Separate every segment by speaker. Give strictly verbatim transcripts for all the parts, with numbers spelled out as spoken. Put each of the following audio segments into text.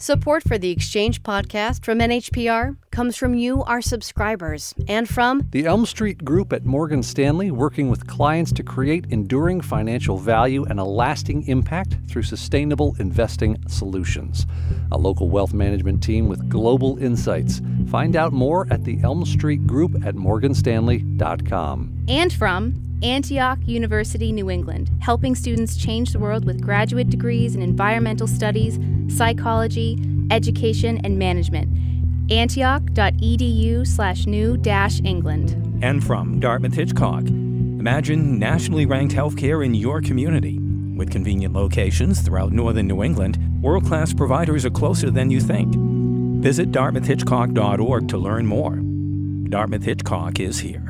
Speaker 1: Support for the Exchange podcast from N H P R comes from you, our subscribers, and from
Speaker 2: the Elm Street Group at Morgan Stanley, working with clients to create enduring financial value and a lasting impact through sustainable investing solutions. A local wealth management team with global insights. Find out more at the Elm Street Group at morgan stanley dot com.
Speaker 3: And from Antioch University, New England, helping students change the world with graduate degrees in environmental studies, psychology, education, and management. Antioch.edu slash new dash England.
Speaker 4: And from Dartmouth Hitchcock, imagine nationally ranked healthcare in your community. With convenient locations throughout northern New England, world-class providers are closer than you think. Visit dartmouth hitchcock dot org to learn more. Dartmouth Hitchcock is here.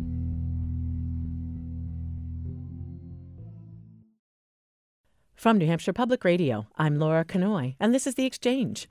Speaker 5: From New Hampshire Public Radio, I'm Laura Kanoy, and this is The Exchange.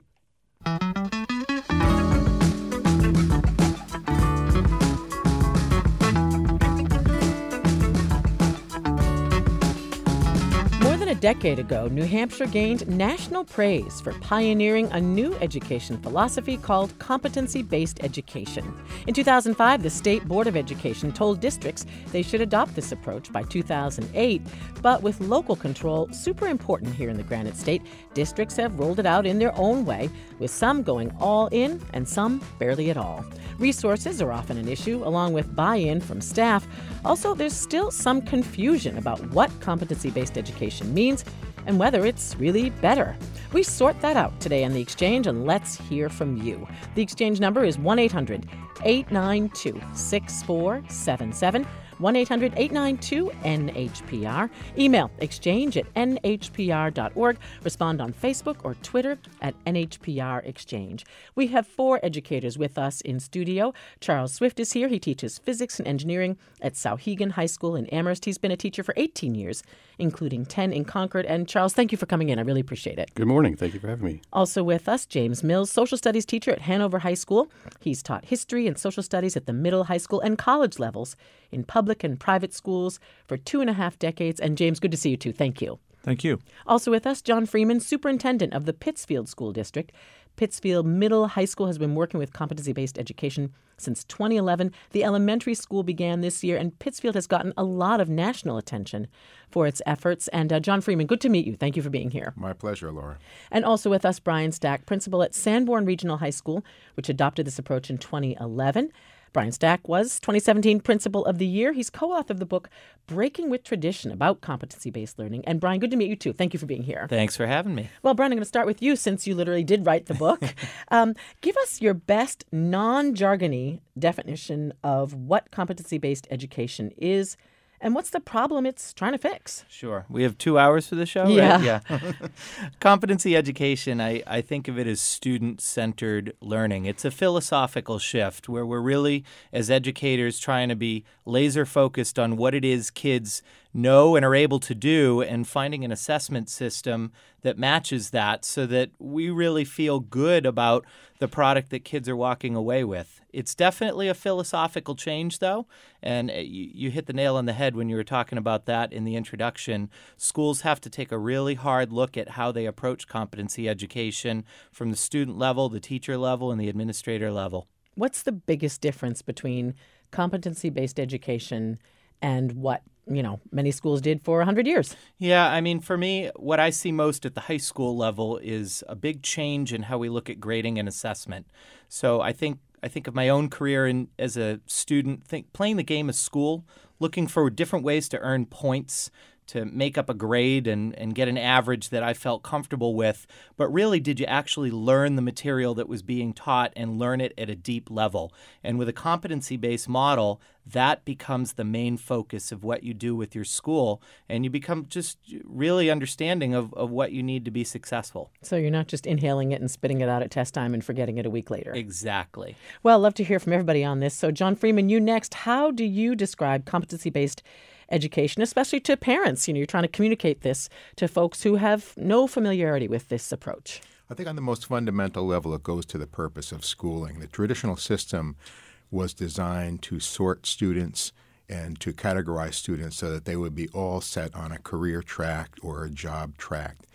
Speaker 5: A decade ago, New Hampshire gained national praise for pioneering a new education philosophy called competency-based education. In two thousand five, the State Board of Education told districts they should adopt this approach by two thousand eight, but with local control super important here in the Granite State, districts have rolled it out in their own way, with some going all in and some barely at all. Resources are often an issue, along with buy-in from staff. Also, there's still some confusion about what competency-based education means and whether it's really better. We sort that out today on The Exchange, and let's hear from you. The Exchange number is one eight hundred eight nine two six four seven seven. one eight hundred eight nine two N H P R. Email exchange at N H P R dot org. Respond on Facebook or Twitter at N H P R Exchange. We have four educators with us in studio. Charles Swift is here. He teaches physics and engineering at Souhegan High School in Amherst. He's been a teacher for eighteen years, including ten in Concord. And Charles, thank you for coming in. I really appreciate it.
Speaker 6: Good morning. Thank you for having me.
Speaker 5: Also with us, James Mills, social studies teacher at Hanover High School. He's taught history and social studies at the middle, high school, and college levels in public and private schools for two and a half decades. And James, good to see you too. Thank you.
Speaker 7: Thank you.
Speaker 5: Also with us, John Freeman, superintendent of the Pittsfield School District. Pittsfield Middle High School has been working with competency-based education since twenty eleven. The elementary school began this year, and Pittsfield has gotten a lot of national attention for its efforts. And uh, John Freeman, good to meet you. Thank you for being here.
Speaker 6: My pleasure, Laura.
Speaker 5: And also with us, Brian Stack, principal at Sanborn Regional High School, which adopted this approach in twenty eleven. Brian Stack was twenty seventeen Principal of the Year. He's co-author of the book Breaking with Tradition about competency-based learning. And Brian, good to meet you too. Thank you for being here.
Speaker 7: Thanks for having me.
Speaker 5: Well, Brian, I'm going to start with you since you literally did write the book. um, give us your best non-jargony definition of what competency-based education is and what's the problem it's trying to fix.
Speaker 7: Sure. We have two hours for the show,
Speaker 5: yeah.
Speaker 7: right? Yeah. Competency education, I, I think of it as student-centered learning. It's a philosophical shift where we're really, as educators, trying to be laser-focused on what it is kids know and are able to do and finding an assessment system that matches that so that we really feel good about the product that kids are walking away with. It's definitely a philosophical change, though, and you, you hit the nail on the head when you were talking about that in the introduction. Schools have to take a really hard look at how they approach competency education from the student level, the teacher level, and the administrator level.
Speaker 5: What's the biggest difference between competency-based education and what, you know, many schools did for one hundred years?
Speaker 7: Yeah, I mean, for me, what I see most at the high school level is a big change in how we look at grading and assessment. So I think I think of my own career in, as a student, think, playing the game of school, looking for different ways to earn points, to make up a grade and, and get an average that I felt comfortable with. But really, did you actually learn the material that was being taught and learn it at a deep level? And with a competency-based model, that becomes the main focus of what you do with your school. And you become just really understanding of, of what you need to be successful.
Speaker 5: So you're not just inhaling it and spitting it out at test time and forgetting it a week later.
Speaker 7: Exactly.
Speaker 5: Well, love to hear from everybody on this. So John Freeman, you next. How do you describe competency-based education, especially to parents? You know, you're trying to communicate this to folks who have no familiarity with this approach.
Speaker 6: I think on the most fundamental level, it goes to the purpose of schooling. The traditional system was designed to sort students and to categorize students so that they would be all set on a career track or a job track.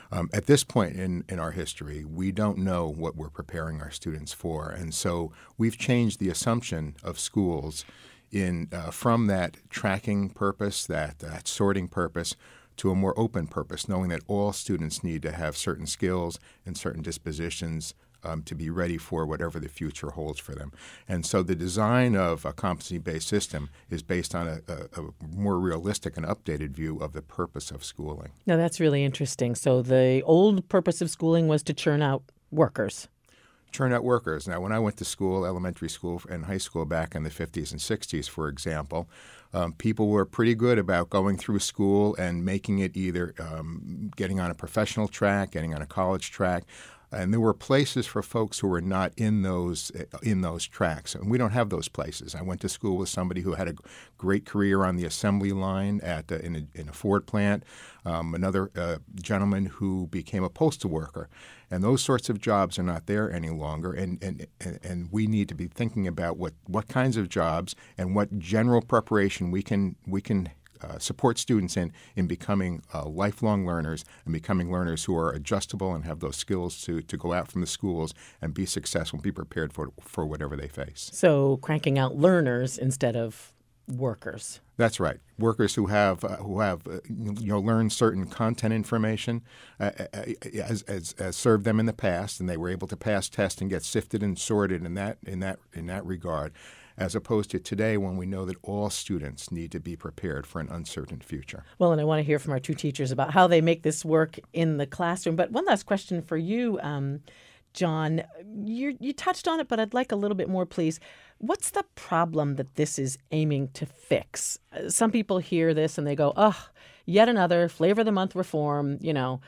Speaker 6: Um, at this point in, in our history, we don't know what we're preparing our students for. And so we've changed the assumption of schools in uh, from that tracking purpose, that, that sorting purpose, to a more open purpose, knowing that all students need to have certain skills and certain dispositions um, to be ready for whatever the future holds for them. And so the design of a competency-based system is based on a, a, a more realistic and updated view of the purpose of schooling.
Speaker 5: Now, that's really interesting. So the old purpose of schooling was to churn out workers.
Speaker 6: Churn out workers. Now, when I went to school, elementary school and high school back in the fifties and sixties, for example, um, people were pretty good about going through school and making it either um, getting on a professional track, getting on a college track. And there were places for folks who were not in those in those tracks, and we don't have those places. I went to school with somebody who had a great career on the assembly line at uh, in, a, in a Ford plant. Um, another uh, gentleman who became a postal worker, and those sorts of jobs are not there any longer. And and and we need to be thinking about what, what kinds of jobs and what general preparation we can we can. Uh, support students in in becoming uh, lifelong learners and becoming learners who are adjustable and have those skills to, to go out from the schools and be successful and be prepared for for whatever they face.
Speaker 5: So cranking out learners instead of workers.
Speaker 6: That's right. Workers who have uh, who have uh, you know learned certain content information uh, as, as as served them in the past, and they were able to pass tests and get sifted and sorted in that in that in that regard, as opposed to today when we know that all students need to be prepared for an uncertain future.
Speaker 5: Well, and I want to hear from our two teachers about how they make this work in the classroom. But one last question for you, um, John. You, you touched on it, but I'd like a little bit more, please. What's the problem that this is aiming to fix? Uh, some people hear this and they go, oh, yet another flavor of the month reform, you know,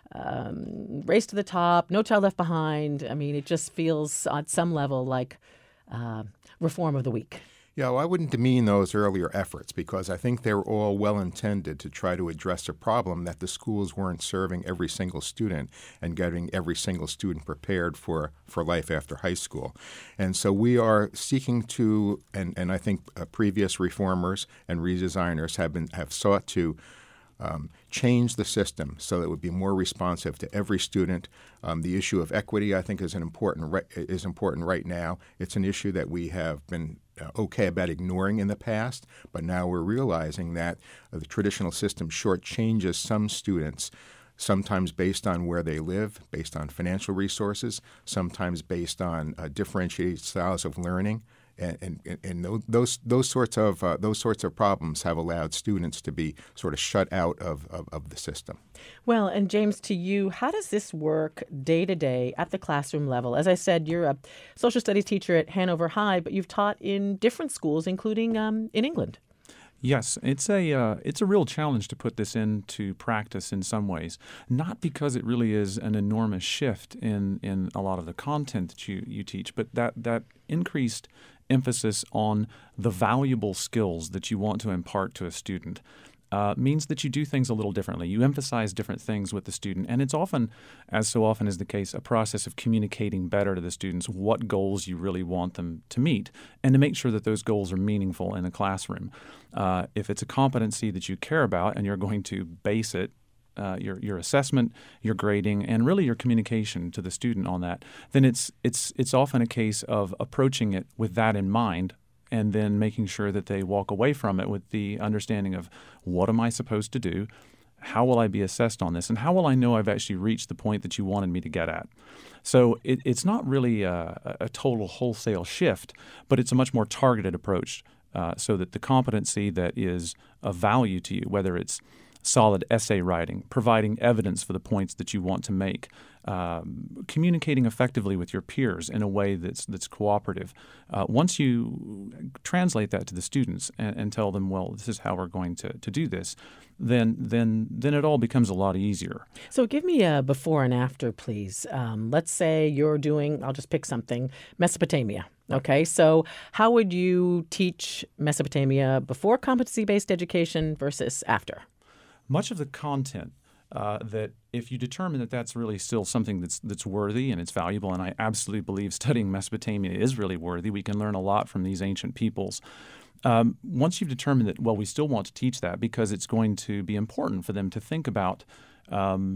Speaker 5: um, race to the top, no child left behind. I mean, it just feels at some level like uh, reform of the week.
Speaker 6: Yeah, well, I wouldn't demean those earlier efforts because I think they were all well-intended to try to address a problem that the schools weren't serving every single student and getting every single student prepared for, for life after high school. And so we are seeking to, and, and I think uh, previous reformers and redesigners have been have sought to Um, change the system so that it would be more responsive to every student. Um, the issue of equity, I think, is an important re- is important right now. It's an issue that we have been uh, okay about ignoring in the past, but now we're realizing that uh, the traditional system shortchanges some students, sometimes based on where they live, based on financial resources, sometimes based on uh, differentiated styles of learning. And, and, and those those sorts of uh, those sorts of problems have allowed students to be sort of shut out of, of, of the system.
Speaker 5: Well, and James, to you, how does this work day to day at the classroom level? As I said, you're a social studies teacher at Hanover High, but you've taught in different schools, including um, in England.
Speaker 8: Yes, it's a uh, it's a real challenge to put this into practice in some ways, not because it really is an enormous shift in, in a lot of the content that you, you teach, but that, that increased emphasis on the valuable skills that you want to impart to a student uh, means that you do things a little differently. You emphasize different things with the student, and it's often, as so often is the case, a process of communicating better to the students what goals you really want them to meet and to make sure that those goals are meaningful in the classroom. Uh, if it's a competency that you care about and you're going to base it Uh, your your assessment, your grading, and really your communication to the student on that, then it's it's it's often a case of approaching it with that in mind, and then making sure that they walk away from it with the understanding of what am I supposed to do, how will I be assessed on this, and how will I know I've actually reached the point that you wanted me to get at. So it, it's not really a, a total wholesale shift, but it's a much more targeted approach, uh, so that the competency that is of value to you, whether it's solid essay writing, providing evidence for the points that you want to make, um, communicating effectively with your peers in a way that's that's cooperative. Uh, once you translate that to the students and, and tell them, well, this is how we're going to, to do this, then then then it all becomes a lot easier.
Speaker 5: So give me a before and after, please. Um, let's say you're doing, I'll just pick something, Mesopotamia. Okay, so how would you teach Mesopotamia before competency-based education versus after?
Speaker 8: Much of the content uh, that if you determine that that's really still something that's that's worthy and it's valuable, and I absolutely believe studying Mesopotamia is really worthy, we can learn a lot from these ancient peoples. Um, once you've determined that, well, we still want to teach that because it's going to be important for them to think about um,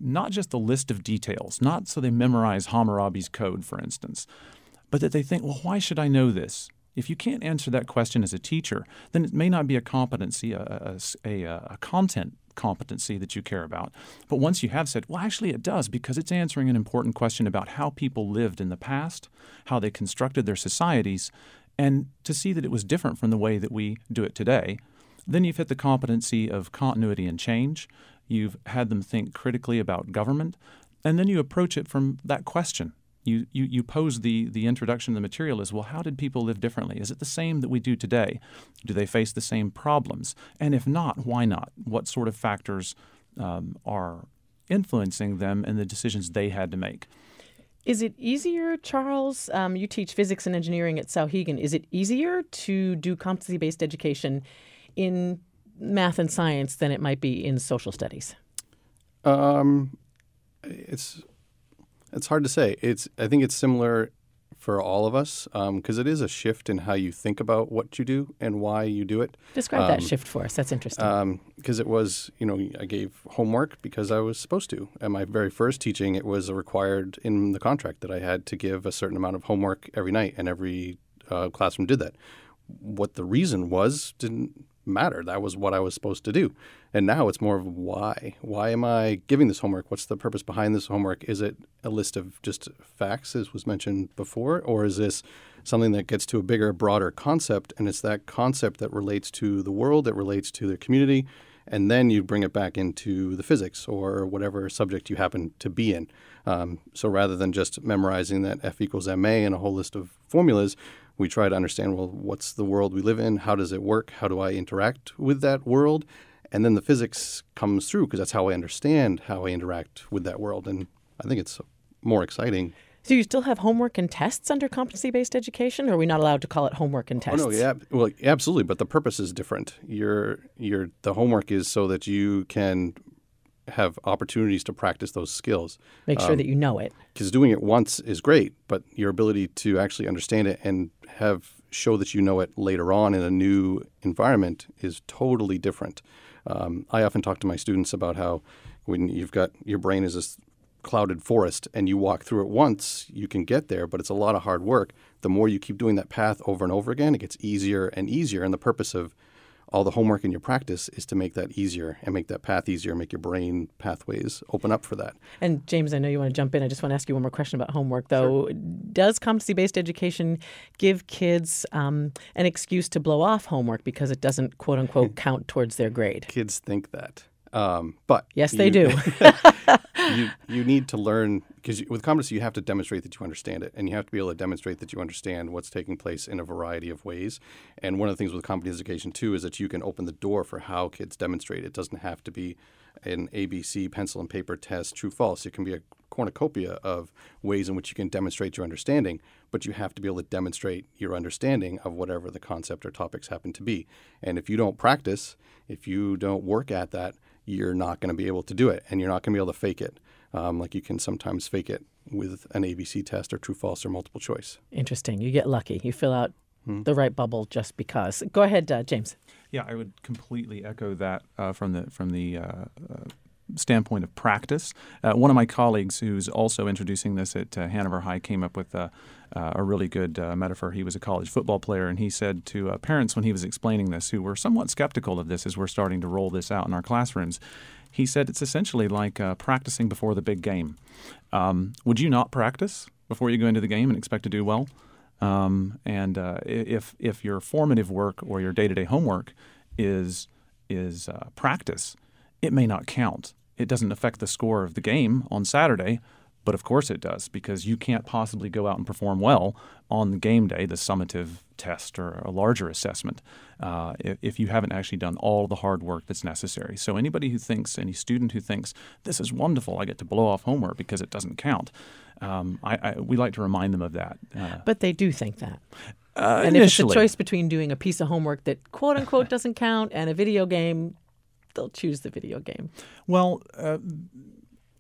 Speaker 8: not just a list of details, not so they memorize Hammurabi's code, for instance, but that they think, well, why should I know this? If you can't answer that question as a teacher, then it may not be a competency, a, a, a, a content competency that you care about. But once you have said, well, actually it does, because it's answering an important question about how people lived in the past, how they constructed their societies, and to see that it was different from the way that we do it today, then you've hit the competency of continuity and change. You've had them think critically about government, and then you approach it from that question. You, you, you pose the, the introduction to the material as, well, how did people live differently? Is it the same that we do today? Do they face the same problems? And if not, why not? What sort of factors um, are influencing them and the decisions they had to make?
Speaker 5: Is it easier, Charles? Um, you teach physics and engineering at Souhegan. Is it easier to do competency-based education in math and science than it might be in social studies?
Speaker 9: Um, it's... It's hard to say. It's I think it's similar for all of us because um, it is a shift in how you think about what you do and why you do it.
Speaker 5: Describe um, that shift for us. That's interesting.
Speaker 9: Because um, it was, you know, I gave homework because I was supposed to. At my very first teaching, it was required in the contract that I had to give a certain amount of homework every night, and every uh, classroom did that. What the reason was didn't matter. That was what I was supposed to do. And now it's more of why. Why am I giving this homework? What's the purpose behind this homework? Is it a list of just facts, as was mentioned before, or is this something that gets to a bigger, broader concept, and it's that concept that relates to the world, that relates to the community, and then you bring it back into the physics or whatever subject you happen to be in. Um, so rather than just memorizing that F equals M A and a whole list of formulas, we try to understand, well, what's the world we live in? How does it work? How do I interact with that world? And then the physics comes through because that's how I understand how I interact with that world. And I think it's more exciting.
Speaker 5: So you still have homework and tests under competency-based education, or are we not allowed to call it homework and tests?
Speaker 9: Oh, no, yeah, well, absolutely, but the purpose is different. Your, your, the homework is so that you can have opportunities to practice those skills.
Speaker 5: Make sure um, that you know it.
Speaker 9: Because doing it once is great, but your ability to actually understand it and have show that you know it later on in a new environment is totally different. Um, I often talk to my students about how when you've got your brain is this clouded forest and you walk through it once, you can get there, but it's a lot of hard work. The more you keep doing that path over and over again, it gets easier and easier. And the purpose of all the homework in your practice is to make that easier and make that path easier, make your brain pathways open up for that.
Speaker 5: And James, I know you want to jump in. I just want to ask you one more question about homework, though. Sure. Does competency-based education give kids um, an excuse to blow off homework because it doesn't, quote unquote, count towards their grade?
Speaker 9: Kids think that. Um, but
Speaker 5: yes, they
Speaker 9: you,
Speaker 5: do.
Speaker 9: you, you need to learn, because with competency, you have to demonstrate that you understand it, and you have to be able to demonstrate that you understand what's taking place in a variety of ways. And one of the things with competency education, too, is that you can open the door for how kids demonstrate. It doesn't have to be an A B C pencil and paper test, true, false. It can be a cornucopia of ways in which you can demonstrate your understanding, but you have to be able to demonstrate your understanding of whatever the concept or topics happen to be. And if you don't practice, if you don't work at that, you're not going to be able to do it, and you're not going to be able to fake it um, like you can sometimes fake it with an A B C test or true, false, or multiple choice.
Speaker 5: Interesting. You get lucky. You fill out hmm. the right bubble just because. Go ahead, uh, James.
Speaker 8: Yeah, I would completely echo that uh, from the from the uh, uh, standpoint of practice. Uh, one of my colleagues who's also introducing this at uh, Hanover High came up with uh, uh, a really good uh, metaphor. He was a college football player, and he said to uh, parents when he was explaining this, who were somewhat skeptical of this as we're starting to roll this out in our classrooms, he said it's essentially like uh, practicing before the big game. Um, would you not practice before you go into the game and expect to do well? Um, and uh, if if your formative work or your day-to-day homework is is uh, practice, it may not count. It doesn't affect the score of the game on Saturday, but of course it does, because you can't possibly go out and perform well on the game day, the summative test or a larger assessment, uh, if, if you haven't actually done all the hard work that's necessary. So anybody who thinks, any student who thinks, this is wonderful, I get to blow off homework because it doesn't count, um, I, I, we like to remind them of that. Uh,
Speaker 5: but they do think that.
Speaker 8: Uh,
Speaker 5: and
Speaker 8: initially.
Speaker 5: If it's a choice between doing a piece of homework that quote-unquote doesn't count and a video game, they'll choose the video game.
Speaker 8: Well, uh,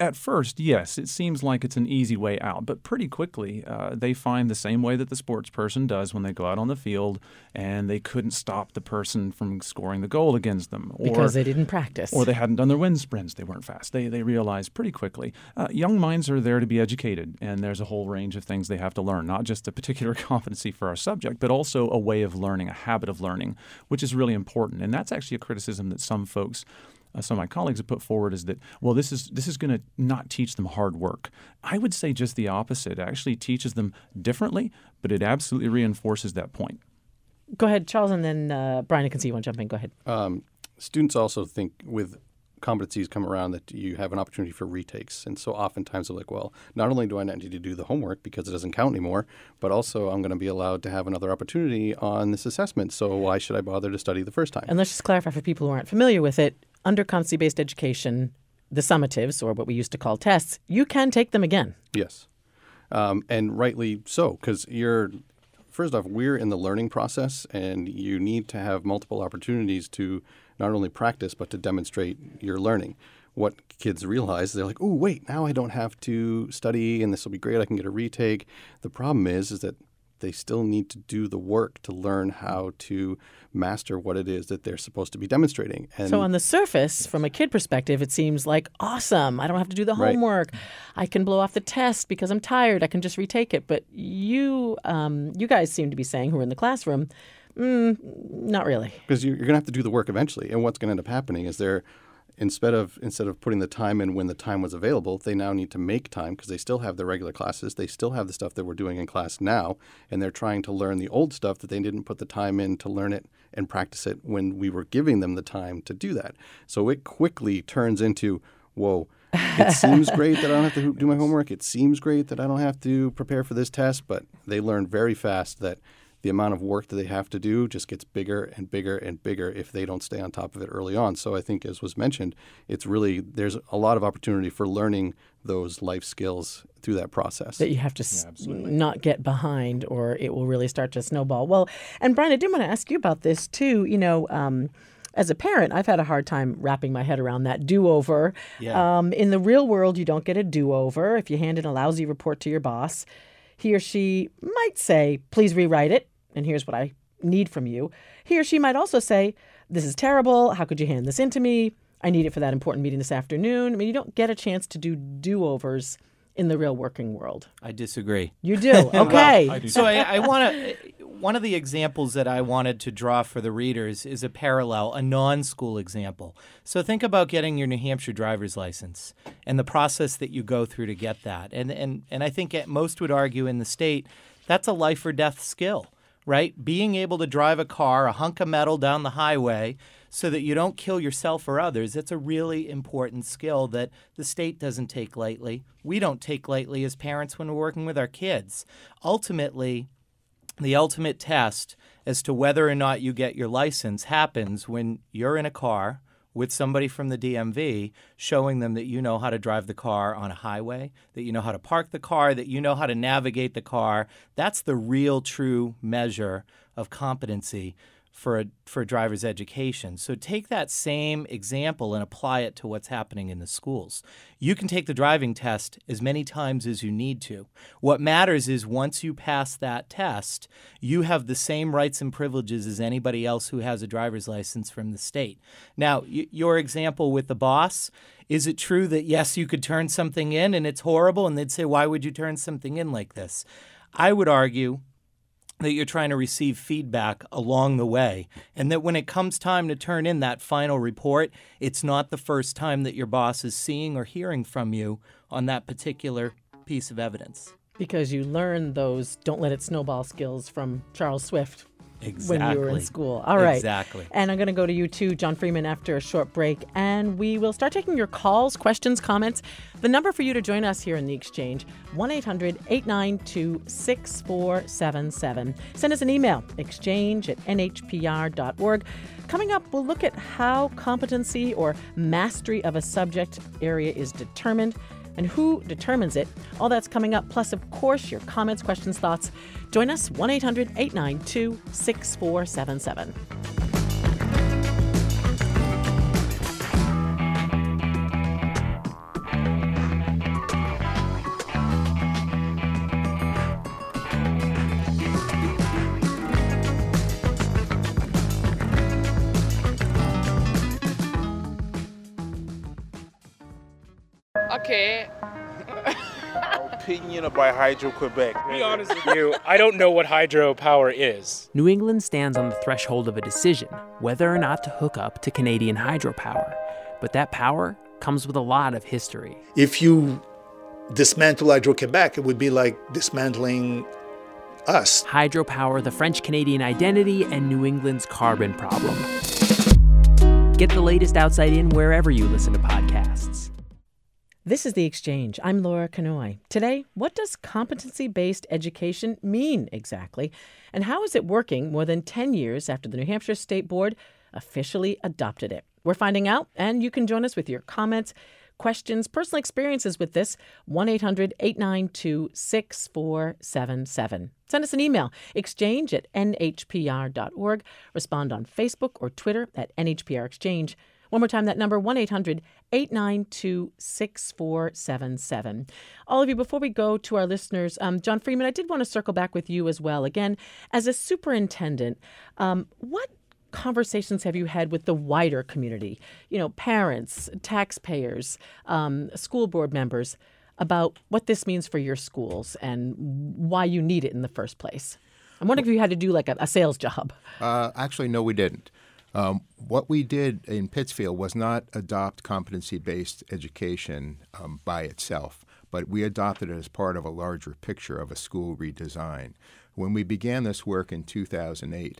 Speaker 8: At first, yes, it seems like it's an easy way out, but pretty quickly uh, they find the same way that the sports person does when they go out on the field and they couldn't stop the person from scoring the goal against them. Or,
Speaker 5: because they didn't practice.
Speaker 8: Or they hadn't done their wind sprints. They weren't fast. They, they realize pretty quickly. Uh, young minds are there to be educated, and there's a whole range of things they have to learn, not just a particular competency for our subject, but also a way of learning, a habit of learning, which is really important. And that's actually a criticism that some folks Uh, some of my colleagues have put forward is that, well, this is this is going to not teach them hard work. I would say just the opposite. It actually teaches them differently, but it absolutely reinforces that point.
Speaker 5: Go ahead, Charles, and then uh, Brian, I can see you want to jump in. Go ahead.
Speaker 9: Um, students also think with competencies come around that you have an opportunity for retakes. And so oftentimes they're like, well, not only do I not need to do the homework because it doesn't count anymore, but also I'm going to be allowed to have another opportunity on this assessment. So why should I bother to study the first time?
Speaker 5: And let's just clarify for people who aren't familiar with it. Under competency-based education, the summatives, or what we used to call tests, you can take them again.
Speaker 9: Yes, um, and rightly so, because you're, first off, we're in the learning process, and you need to have multiple opportunities to not only practice, but to demonstrate your learning. What kids realize, they're like, oh, wait, now I don't have to study, and this will be great, I can get a retake. The problem is, is that they still need to do the work to learn how to master what it is that they're supposed to be demonstrating. And
Speaker 5: so on the surface, from a kid perspective, it seems like, awesome, I don't have to do the homework. Right. I can blow off the test because I'm tired. I can just retake it. But you um, you guys seem to be saying, who are in the classroom, mm, not really.
Speaker 9: Because you're going to have to do the work eventually. And what's going to end up happening is they're Instead of instead of putting the time in when the time was available, they now need to make time because they still have their regular classes. They still have the stuff that we're doing in class now, and they're trying to learn the old stuff that they didn't put the time in to learn it and practice it when we were giving them the time to do that. So it quickly turns into, whoa, it seems great that I don't have to do my homework. It seems great that I don't have to prepare for this test, but they learn very fast that the amount of work that they have to do just gets bigger and bigger and bigger if they don't stay on top of it early on. So I think, as was mentioned, it's really, there's a lot of opportunity for learning those life skills through that process.
Speaker 5: That you have to yeah, s- not get behind, or it will really start to snowball. Well, and Brian, I did want to ask you about this too. You know, um, as a parent, I've had a hard time wrapping my head around that do-over.
Speaker 7: Yeah.
Speaker 5: Um, in the real world, you don't get a do-over. If you hand in a lousy report to your boss, he or she might say, please rewrite it, and here's what I need from you. He or she might also say, this is terrible. How could you hand this in to me? I need it for that important meeting this afternoon. I mean, you don't get a chance to do do-overs in the real working world.
Speaker 7: I disagree.
Speaker 5: You do? Okay.
Speaker 7: Well, I do. So I, I want to, one of the examples that I wanted to draw for the readers is a parallel, a non-school example. So think about getting your New Hampshire driver's license and the process that you go through to get that. And, and, and I think most would argue in the state, that's a life or death skill. Right? Being able to drive a car, a hunk of metal down the highway so that you don't kill yourself or others, it's a really important skill that the state doesn't take lightly. We don't take lightly as parents when we're working with our kids. Ultimately, the ultimate test as to whether or not you get your license happens when you're in a car with somebody from the D M V showing them that you know how to drive the car on a highway, that you know how to park the car, that you know how to navigate the car. That's the real true measure of competency for a, for a driver's education. So take that same example and apply it to what's happening in the schools. You can take the driving test as many times as you need to. What matters is once you pass that test, you have the same rights and privileges as anybody else who has a driver's license from the state. Now, y- your example with the boss, is it true that, yes, you could turn something in and it's horrible, and they'd say, why would you turn something in like this? I would argue that you're trying to receive feedback along the way, and that when it comes time to turn in that final report, it's not the first time that your boss is seeing or hearing from you on that particular piece of evidence.
Speaker 5: Because you learn those don't let it snowball skills from Charles Swift.
Speaker 7: Exactly.
Speaker 5: When you were in school. All right.
Speaker 7: Exactly.
Speaker 5: And I'm going to go to you too, John Freeman, after a short break. And we will start taking your calls, questions, comments. The number for you to join us here in the Exchange, one eight hundred eight nine two six four seven seven. Send us an email, exchange at n h p r dot org. Coming up, we'll look at how competency or mastery of a subject area is determined and who determines it. All that's coming up, plus, of course, your comments, questions, thoughts. Join us, one eight hundred eight nine two six four seven seven.
Speaker 10: Okay.
Speaker 11: Opinion about Hydro-Quebec.
Speaker 12: To be honest with you, I don't know what hydropower is.
Speaker 13: New England stands on the threshold of a decision whether or not to hook up to Canadian hydropower. But that power comes with a lot of history.
Speaker 14: If you dismantle Hydro-Quebec, it would be like dismantling us.
Speaker 13: Hydropower, the French-Canadian identity, and New England's carbon problem. Get the latest Outside In wherever you listen to podcasts.
Speaker 5: This is The Exchange. I'm Laura Kanoy. Today, what does competency-based education mean exactly? And how is it working more than ten years after the New Hampshire State Board officially adopted it? We're finding out, and you can join us with your comments, questions, personal experiences with this. one eight hundred eight nine two six four seven seven. Send us an email, exchange at n h p r dot org. Respond on Facebook or Twitter at N H P R Exchange. One more time, that number, one eight hundred eight nine two six four seven seven. All of you, before we go to our listeners, um, John Freeman, I did want to circle back with you as well. Again, as a superintendent, um, what conversations have you had with the wider community, you know, parents, taxpayers, um, school board members, about what this means for your schools and why you need it in the first place? I'm wondering if you had to do like a, a sales job.
Speaker 6: Uh, actually, no, we didn't. Um, what we did in Pittsfield was not adopt competency-based education um, by itself, but we adopted it as part of a larger picture of a school redesign. When we began this work in two thousand eight,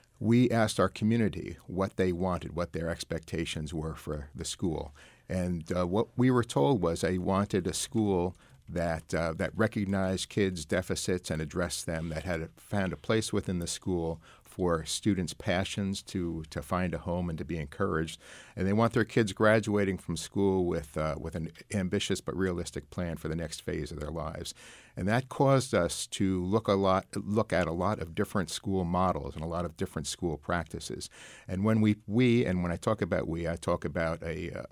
Speaker 6: we asked our community what they wanted, what their expectations were for the school. And uh, what we were told was they wanted a school that uh, that recognized kids' deficits and addressed them, that had a, found a place within the school for students' passions to to find a home and to be encouraged. And they want their kids graduating from school with uh, with an ambitious but realistic plan for the next phase of their lives. And that caused us to look a lot look at a lot of different school models and a lot of different school practices. And when we we and when I talk about we, I talk about a uh,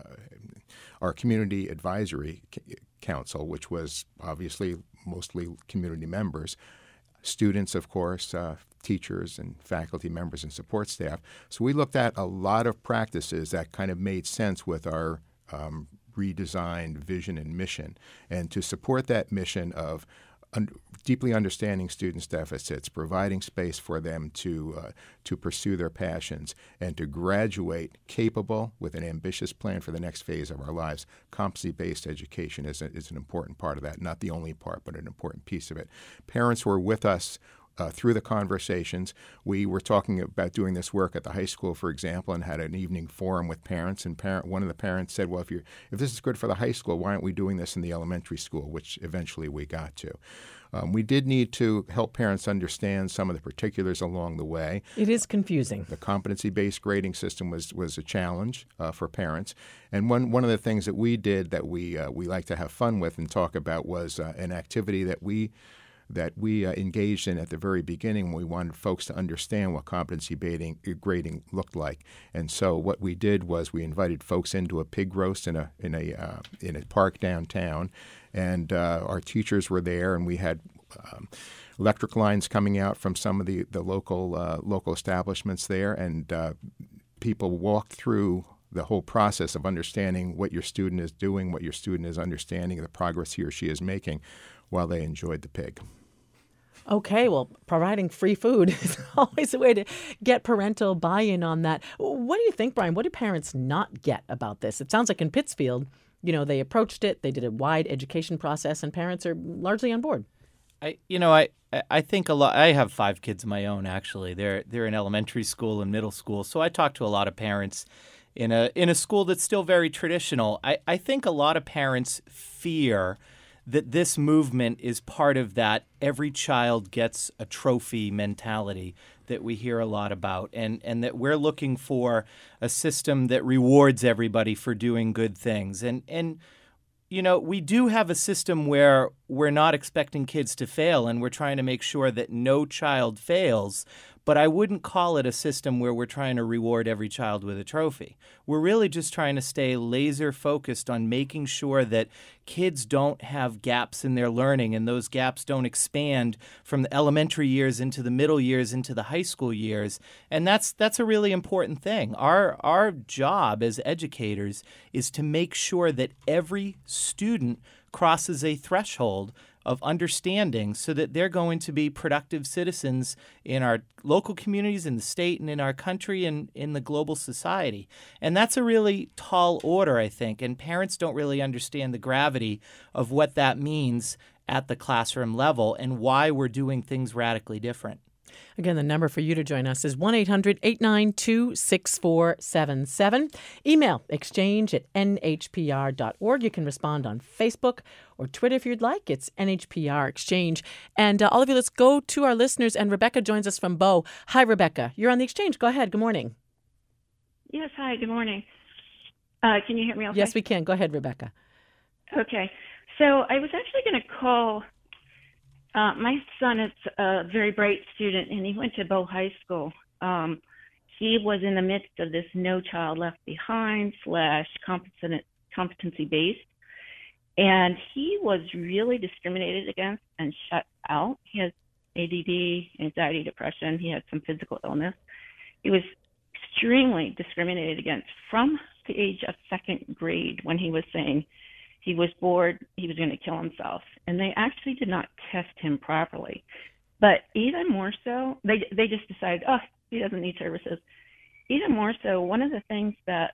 Speaker 6: our community advisory council, which was obviously mostly community members, students, of course, uh, teachers and faculty members and support staff. So we looked at a lot of practices that kind of made sense with our um, redesigned vision and mission. And to support that mission of un- deeply understanding students' deficits, providing space for them to uh, to pursue their passions, and to graduate capable with an ambitious plan for the next phase of our lives, competency-based education is, a, is an important part of that. Not the only part, but an important piece of it. Parents were with us Uh, through the conversations. We were talking about doing this work at the high school, for example, and had an evening forum with parents. And parent, one of the parents said, well, if you're, if this is good for the high school, why aren't we doing this in the elementary school, which eventually we got to. Um, we did need to help parents understand some of the particulars along the way.
Speaker 5: It is confusing.
Speaker 6: The competency-based grading system was was a challenge uh, for parents. And one, one of the things that we did that we, uh, we like to have fun with and talk about was uh, an activity that we that we uh, engaged in at the very beginning when we wanted folks to understand what competency grading, grading looked like. And so what we did was we invited folks into a pig roast in a in a uh, in a park downtown, and uh, our teachers were there, and we had um, electric lines coming out from some of the the local uh, local establishments there, and uh, people walked through the whole process of understanding what your student is doing, what your student is understanding, the progress he or she is making, while they enjoyed the pig.
Speaker 5: Okay, well, providing free food is always a way to get parental buy-in on that. What do you think, Brian? What do parents not get about this? It sounds like in Pittsfield, you know, they approached it, they did a wide education process, and parents are largely on board.
Speaker 7: I, you know, I, I think a lot. I have five kids of my own. Actually, they're they're in elementary school and middle school, so I talk to a lot of parents in a in a school that's still very traditional. I, I think a lot of parents fear that this movement is part of that every child gets a trophy mentality that we hear a lot about, and, and that we're looking for a system that rewards everybody for doing good things. And, and you know, we do have a system where we're not expecting kids to fail, and we're trying to make sure that no child fails. but I wouldn't call it a system where we're trying to reward every child with a trophy. We're really just trying to stay laser focused on making sure that kids don't have gaps in their learning, and those gaps don't expand from the elementary years into the middle years into the high school years. And that's that's a really important thing. Our our job as educators is to make sure that every student crosses a threshold of understanding so that they're going to be productive citizens in our local communities, in the state, and in our country, and in the global society. And that's a really tall order, I think, and parents don't really understand the gravity of what that means at the classroom level and why we're doing things radically different.
Speaker 5: Again, the number for you to join us is one eight hundred eight nine two six four seven seven. Email exchange at n h p r dot org. You can respond on Facebook or Twitter if you'd like. It's N H P R Exchange. And uh, all of you, let's go to our listeners. And Rebecca joins us from Bow. Hi, Rebecca. You're on the Exchange. Go ahead. Good morning.
Speaker 10: Yes, hi. Good morning. Uh, can you hear me okay?
Speaker 5: Yes, we can. Go ahead, Rebecca.
Speaker 10: Okay. So I was actually going to call... Uh, my son is a very bright student, and he went to Bow High School. Um, he was in the midst of this No Child Left Behind slash competency-based, and he was really discriminated against and shut out. He has A D D, anxiety, depression. He had some physical illness. He was extremely discriminated against from the age of second grade when he was saying he was bored, he was going to kill himself. And they actually did not test him properly. But even more so, they they just decided, oh, he doesn't need services. Even more so, one of the things that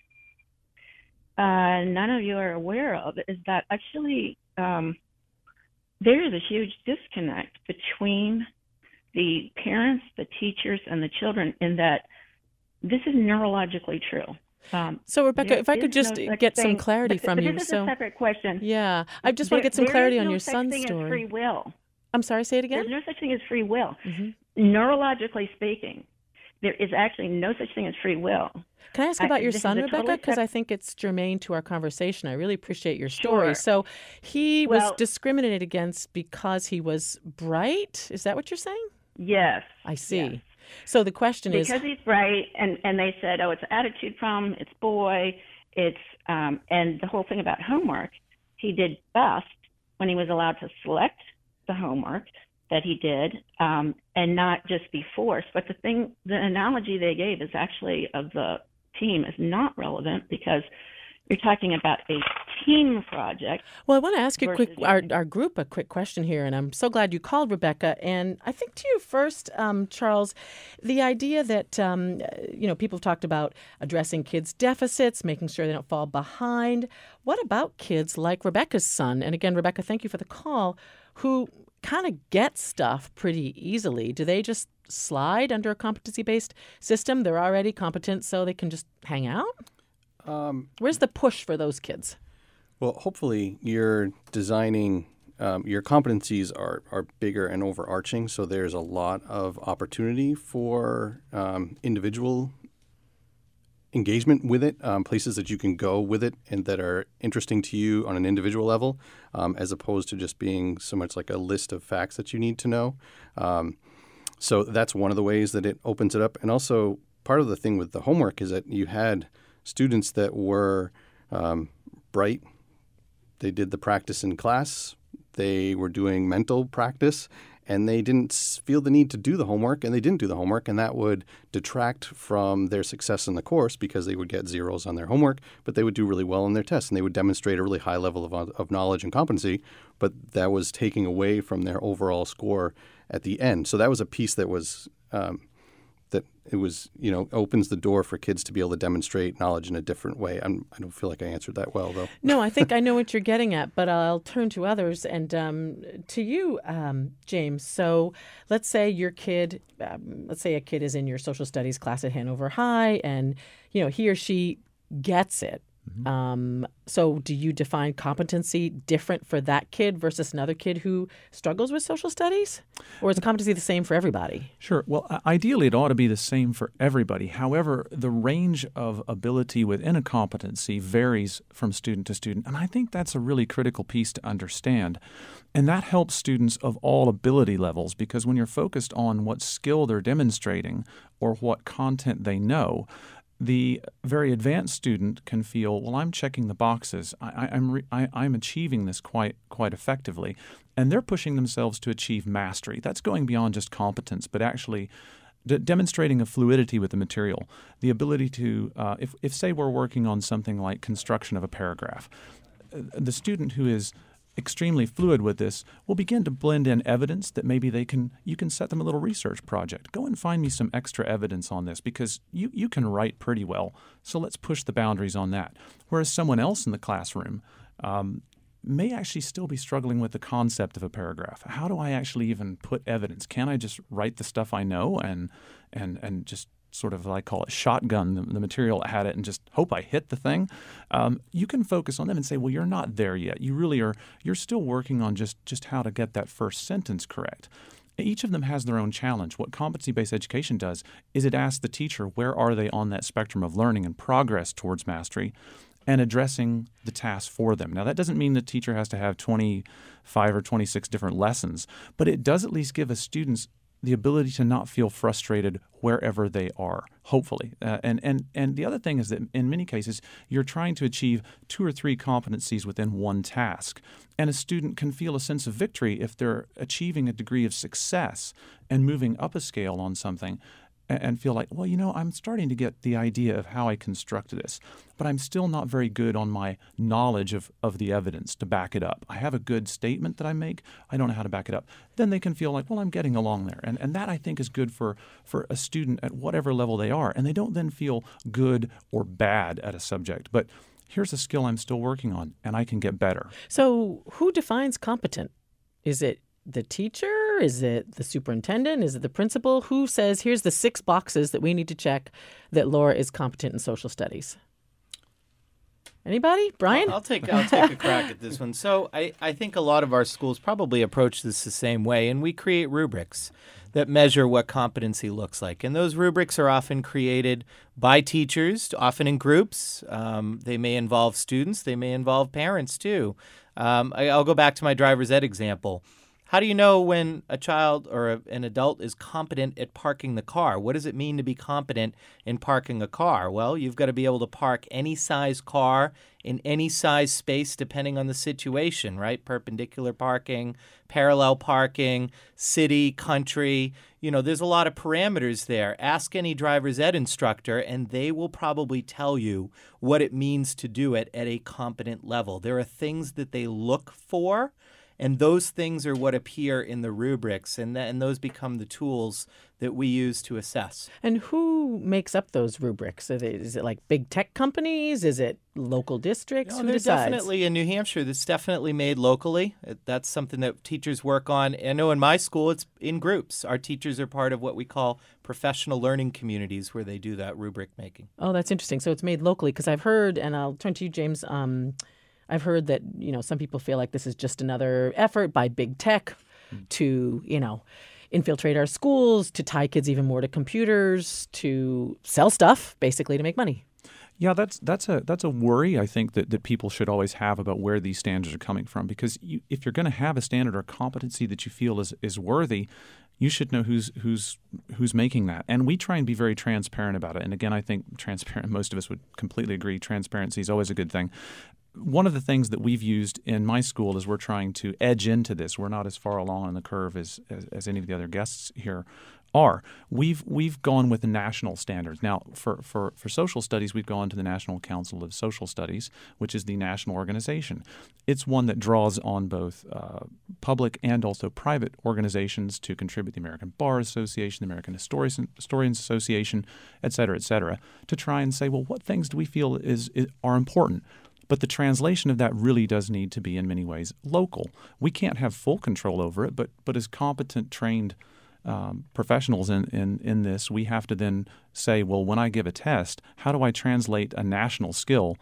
Speaker 10: uh, none of you are aware of is that actually um, there is a huge disconnect between the parents, the teachers, and the children in that this is neurologically true. Um,
Speaker 5: so, Rebecca, if I could just
Speaker 10: no
Speaker 5: get
Speaker 10: thing,
Speaker 5: some clarity
Speaker 10: but,
Speaker 5: from
Speaker 10: but
Speaker 5: you.
Speaker 10: This is
Speaker 5: so,
Speaker 10: a separate question.
Speaker 5: Yeah, I just
Speaker 10: there,
Speaker 5: want to get some clarity
Speaker 10: no
Speaker 5: on your son's
Speaker 10: thing
Speaker 5: story.
Speaker 10: As free will.
Speaker 5: I'm sorry, say it again?
Speaker 10: There's no such thing as free will.
Speaker 5: Mm-hmm.
Speaker 10: Neurologically speaking, there is actually no such thing as free will.
Speaker 5: Can I ask about
Speaker 10: I,
Speaker 5: your son,
Speaker 10: Rebecca?
Speaker 5: Because totally I think it's germane to our conversation. I really appreciate your story.
Speaker 10: Sure.
Speaker 5: So he
Speaker 10: well,
Speaker 5: was discriminated against because he was bright? Is that what you're saying?
Speaker 10: Yes.
Speaker 5: I see.
Speaker 10: Yes.
Speaker 5: So the question
Speaker 10: because
Speaker 5: is...
Speaker 10: Because he's bright, and, and they said, oh, it's an attitude problem, it's boy, it's... Um, and the whole thing about homework, he did best when he was allowed to select the homework that he did, um, and not just be forced. But the thing, the analogy they gave is actually of the team is not relevant because you're talking about a team project.
Speaker 5: Well, I want to ask you quick, our, our group a quick question here, and I'm so glad you called, Rebecca. And I think to you first, um, Charles, the idea that, um, you know, people have talked about addressing kids' deficits, making sure they don't fall behind. What about kids like Rebecca's son? And again, Rebecca, thank you for the call, who kind of get stuff pretty easily. Do they just slide under a competency-based system? They're already competent, so they can just hang out?
Speaker 9: Um,
Speaker 5: Where's the push for those kids?
Speaker 9: Well, hopefully you're designing, um, your competencies are, are bigger and overarching, so there's a lot of opportunity for um, individual engagement with it, um, places that you can go with it and that are interesting to you on an individual level, um, as opposed to just being so much like a list of facts that you need to know. Um, so that's one of the ways that it opens it up. And also part of the thing with the homework is that you had students that were um, bright. They did the practice in class. They were doing mental practice, and they didn't feel the need to do the homework, and they didn't do the homework, and that would detract from their success in the course because they would get zeros on their homework, but they would do really well in their tests, and they would demonstrate a really high level of, of knowledge and competency, but that was taking away from their overall score at the end. So that was a piece that was um, that it was, you know, opens the door for kids to be able to demonstrate knowledge in a different way. I'm, I don't feel like I answered that well, though.
Speaker 5: No, I think I know what you're getting at, but I'll turn to others and um, to you, um, James. So let's say your kid, um, let's say a kid is in your social studies class at Hanover High, and, you know, he or she gets it. Um, so do you define competency different for that kid versus another kid who struggles with social studies? Or is competency the same for everybody?
Speaker 8: Sure. Well, uh, ideally, it ought to be the same for everybody. However, the range of ability within a competency varies from student to student. And I think that's a really critical piece to understand. And that helps students of all ability levels, because when you're focused on what skill they're demonstrating or what content they know, the very advanced student can feel, well, I'm checking the boxes. I, I'm re- I, I'm achieving this quite quite effectively, and they're pushing themselves to achieve mastery. That's going beyond just competence, but actually d- demonstrating a fluidity with the material, the ability to, uh, if, if say we're working on something like construction of a paragraph, uh, the student who is extremely fluid with this will begin to blend in evidence that maybe they can you can set them a little research project. Go and find me some extra evidence on this because you, you can write pretty well, so let's push the boundaries on that. Whereas someone else in the classroom um, may actually still be struggling with the concept of a paragraph. How do I actually even put evidence? Can I just write the stuff I know and and and just sort of, I call it shotgun, the, the material at it and just hope I hit the thing? Um, you can focus on them and say, well, you're not there yet. You really are, you're still working on just, just how to get that first sentence correct. Each of them has their own challenge. What competency-based education does is it asks the teacher, where are they on that spectrum of learning and progress towards mastery, and addressing the task for them. Now, that doesn't mean the teacher has to have twenty-five or twenty-six different lessons, but it does at least give us students the ability to not feel frustrated wherever they are, hopefully. Uh, and, and, and the other thing is that in many cases, you're trying to achieve two or three competencies within one task. And a student can feel a sense of victory if they're achieving a degree of success and moving up a scale on something and feel like, well, you know, I'm starting to get the idea of how I construct this, but I'm still not very good on my knowledge of, of the evidence to back it up. I have a good statement that I make. I don't know how to back it up. Then they can feel like, well, I'm getting along there. And and that, I think, is good for, for a student at whatever level they are. And they don't then feel good or bad at a subject. But here's a skill I'm still working on, and I can get better.
Speaker 5: So who defines competent? Is it the teacher? Is it the superintendent? Is it the principal? Who says, here's the six boxes that we need to check that Laura is competent in social studies? Anybody? Brian?
Speaker 7: I'll, I'll take I'll take a crack at this one. So I, I think a lot of our schools probably approach this the same way, and we create rubrics that measure what competency looks like. And those rubrics are often created by teachers, often in groups. Um, they may involve students. They may involve parents, too. Um, I, I'll go back to my driver's ed example. How do you know when a child or a, an adult is competent at parking the car? What does it mean to be competent in parking a car? Well, you've got to be able to park any size car in any size space depending on the situation, right? Perpendicular parking, parallel parking, city, country. You know, there's a lot of parameters there. Ask any driver's ed instructor, and they will probably tell you what it means to do it at a competent level. There are things that they look for, and those things are what appear in the rubrics, and, th- and those become the tools that we use to assess.
Speaker 5: And who makes up those rubrics? Is it, is it like big tech companies? Is it local districts?
Speaker 7: No,
Speaker 5: who
Speaker 7: there's
Speaker 5: decides?
Speaker 7: definitely in New Hampshire, that's definitely made locally. That's something that teachers work on. I know in my school, it's in groups. Our teachers are part of what we call professional learning communities where they do that rubric making.
Speaker 5: Oh, that's interesting. So it's made locally, because I've heard, and I'll turn to you, James, um, I've heard that, you know, some people feel like this is just another effort by big tech to, you know, infiltrate our schools, to tie kids even more to computers, to sell stuff, basically to make money.
Speaker 8: Yeah, that's that's a that's a worry, I think, that, that people should always have about where these standards are coming from. Because you, if you're going to have a standard or competency that you feel is, is worthy, you should know who's who's who's making that. And we try and be very transparent about it. And again, I think transparent, most of us would completely agree, transparency is always a good thing. One of the things that we've used in my school is we're trying to edge into this. We're not as far along on the curve as, as, as any of the other guests here are. We've we've gone with the national standards. Now, for, for, for social studies, we've gone to the National Council of Social Studies, which is the national organization. It's one that draws on both uh, public and also private organizations to contribute, the American Bar Association, the American Historians, Historians Association, et cetera, et cetera, to try and say, well, what things do we feel is, is are important? But the translation of that really does need to be, in many ways, local. We can't have full control over it, but but as competent, trained um, professionals in, in, in this, we have to then say, well, when I give a test, how do I translate a national skill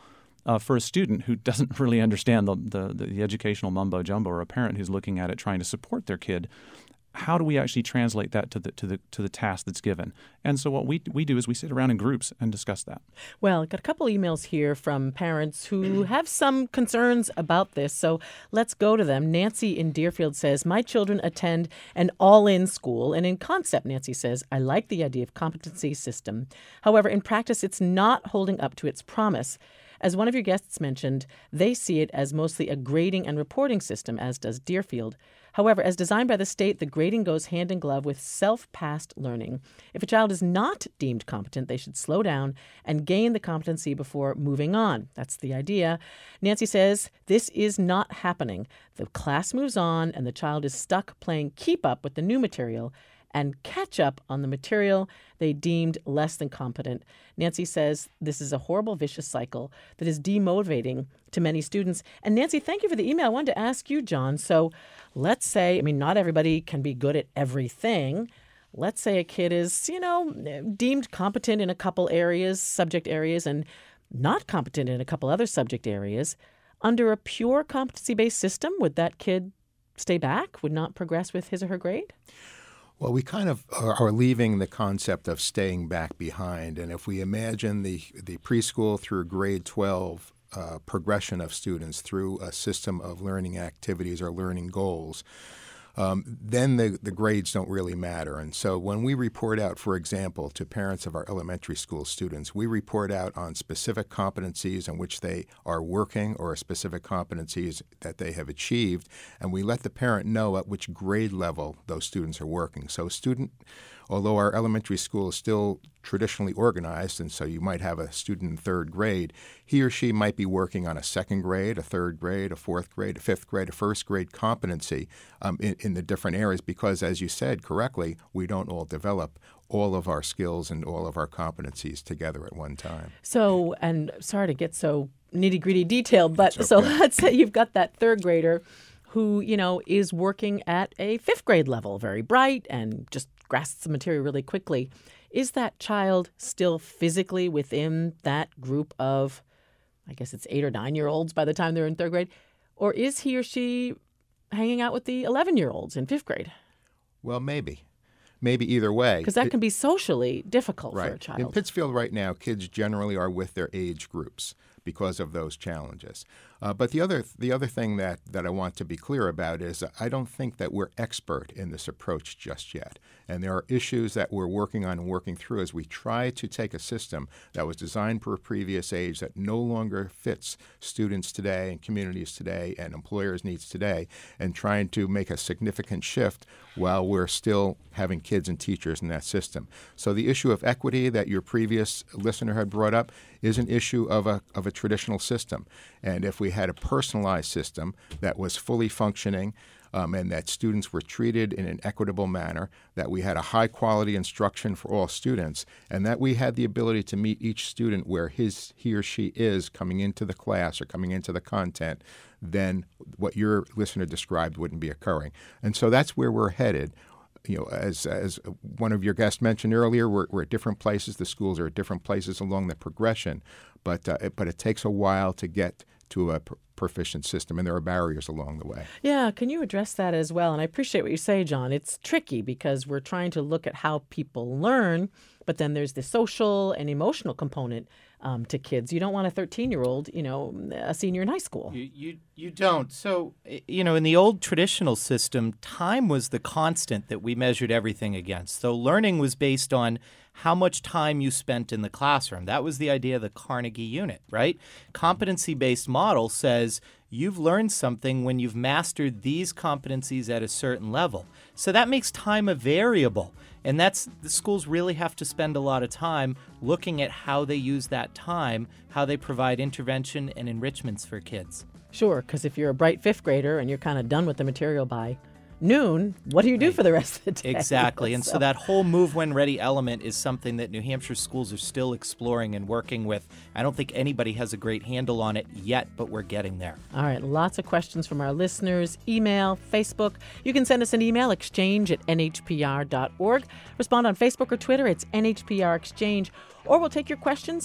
Speaker 8: uh, for a student who doesn't really understand the, the, the educational mumbo jumbo, or a parent who's looking at it trying to support their kid, how do we actually translate that to the to the to the task that's given? And so what we we do is we sit around in groups and discuss that.
Speaker 5: Well, got a couple emails here from parents who have some concerns about this, so let's go to them. Nancy in Deerfield says, my children attend an all-in school, and in concept, Nancy says, I like the idea of competency system. However, in practice, it's not holding up to its promise. As one of your guests mentioned, they see it as mostly a grading and reporting system, as does Deerfield. However, as designed by the state, the grading goes hand in glove with self-paced learning. If a child is not deemed competent, they should slow down and gain the competency before moving on. That's the idea. Nancy says this is not happening. The class moves on and the child is stuck playing keep up with the new material and catch up on the material they deemed less than competent. Nancy says this is a horrible, vicious cycle that is demotivating to many students. And Nancy, thank you for the email. I wanted to ask you, John. So let's say, I mean, not everybody can be good at everything. Let's say a kid is, you know, deemed competent in a couple areas, subject areas, and not competent in a couple other subject areas. Under a pure competency-based system, would that kid stay back, would not progress with his or her grade?
Speaker 6: Well, we kind of are leaving the concept of staying back behind. And if we imagine the, the preschool through grade twelve uh, progression of students through a system of learning activities or learning goals, Um, then the, the grades don't really matter. And so when we report out, for example, to parents of our elementary school students, we report out on specific competencies in which they are working or specific competencies that they have achieved, and we let the parent know at which grade level those students are working. So a student, although our elementary school is still traditionally organized, and so you might have a student in third grade, he or she might be working on a second grade, a third grade, a fourth grade, a fifth grade, a first grade competency um, in, in the different areas because, as you said correctly, we don't all develop all of our skills and all of our competencies together at one time.
Speaker 5: So, and sorry to get so nitty-gritty detailed, but okay. So let's say you've got that third grader who, you know, is working at a fifth grade level, very bright and just grasps the material really quickly. Is that child still physically within that group of, I guess it's eight or nine-year-olds by the time they're in third grade? Or is he or she hanging out with the eleven-year-olds in fifth grade?
Speaker 6: Well, maybe. Maybe either way.
Speaker 5: Because that it, can be socially difficult
Speaker 6: right.
Speaker 5: for a child.
Speaker 6: In Pittsfield right now, kids generally are with their age groups because of those challenges. Uh, but the other the other thing that, that I want to be clear about is I don't think that we're expert in this approach just yet. And there are issues that we're working on and working through as we try to take a system that was designed for a previous age that no longer fits students today and communities today and employers' needs today and trying to make a significant shift while we're still having kids and teachers in that system. So the issue of equity that your previous listener had brought up is an issue of a of a traditional system. And if we had a personalized system that was fully functioning um, and that students were treated in an equitable manner, that we had a high-quality instruction for all students, and that we had the ability to meet each student where his he or she is coming into the class or coming into the content, then what your listener described wouldn't be occurring. And so that's where we're headed. You know, as as one of your guests mentioned earlier, we're, we're at different places. The schools are at different places along the progression, but uh, it, but it takes a while to get to a pr- proficient system, and there are barriers along the way.
Speaker 5: Yeah, can you address that as well? And I appreciate what you say, John. It's tricky because we're trying to look at how people learn, but then there's the social and emotional component um, to kids. You don't want a thirteen-year-old, you know, a senior in high school.
Speaker 7: You, you you don't. So, you know, in the old traditional system, time was the constant that we measured everything against. So learning was based on how much time you spent in the classroom. That was the idea of the Carnegie unit, right? Competency-based model says you've learned something when you've mastered these competencies at a certain level. So that makes time a variable. And that's the schools really have to spend a lot of time looking at how they use that time, how they provide intervention and enrichments for kids.
Speaker 5: Sure, because if you're a bright fifth grader and you're kind of done with the material by noon, what do you do right. for the rest of the day?
Speaker 7: Exactly. And so. so that whole move when ready element is something that New Hampshire schools are still exploring and working with. I don't think anybody has a great handle on it yet, but we're getting there.
Speaker 5: All right. Lots of questions from our listeners. Email, Facebook. You can send us an email, exchange at n h p r dot org. Respond on Facebook or Twitter. It's N H P R Exchange. Or we'll take your questions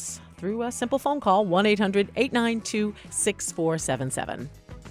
Speaker 5: through a simple phone call, one eight hundred eight nine two six four seven seven.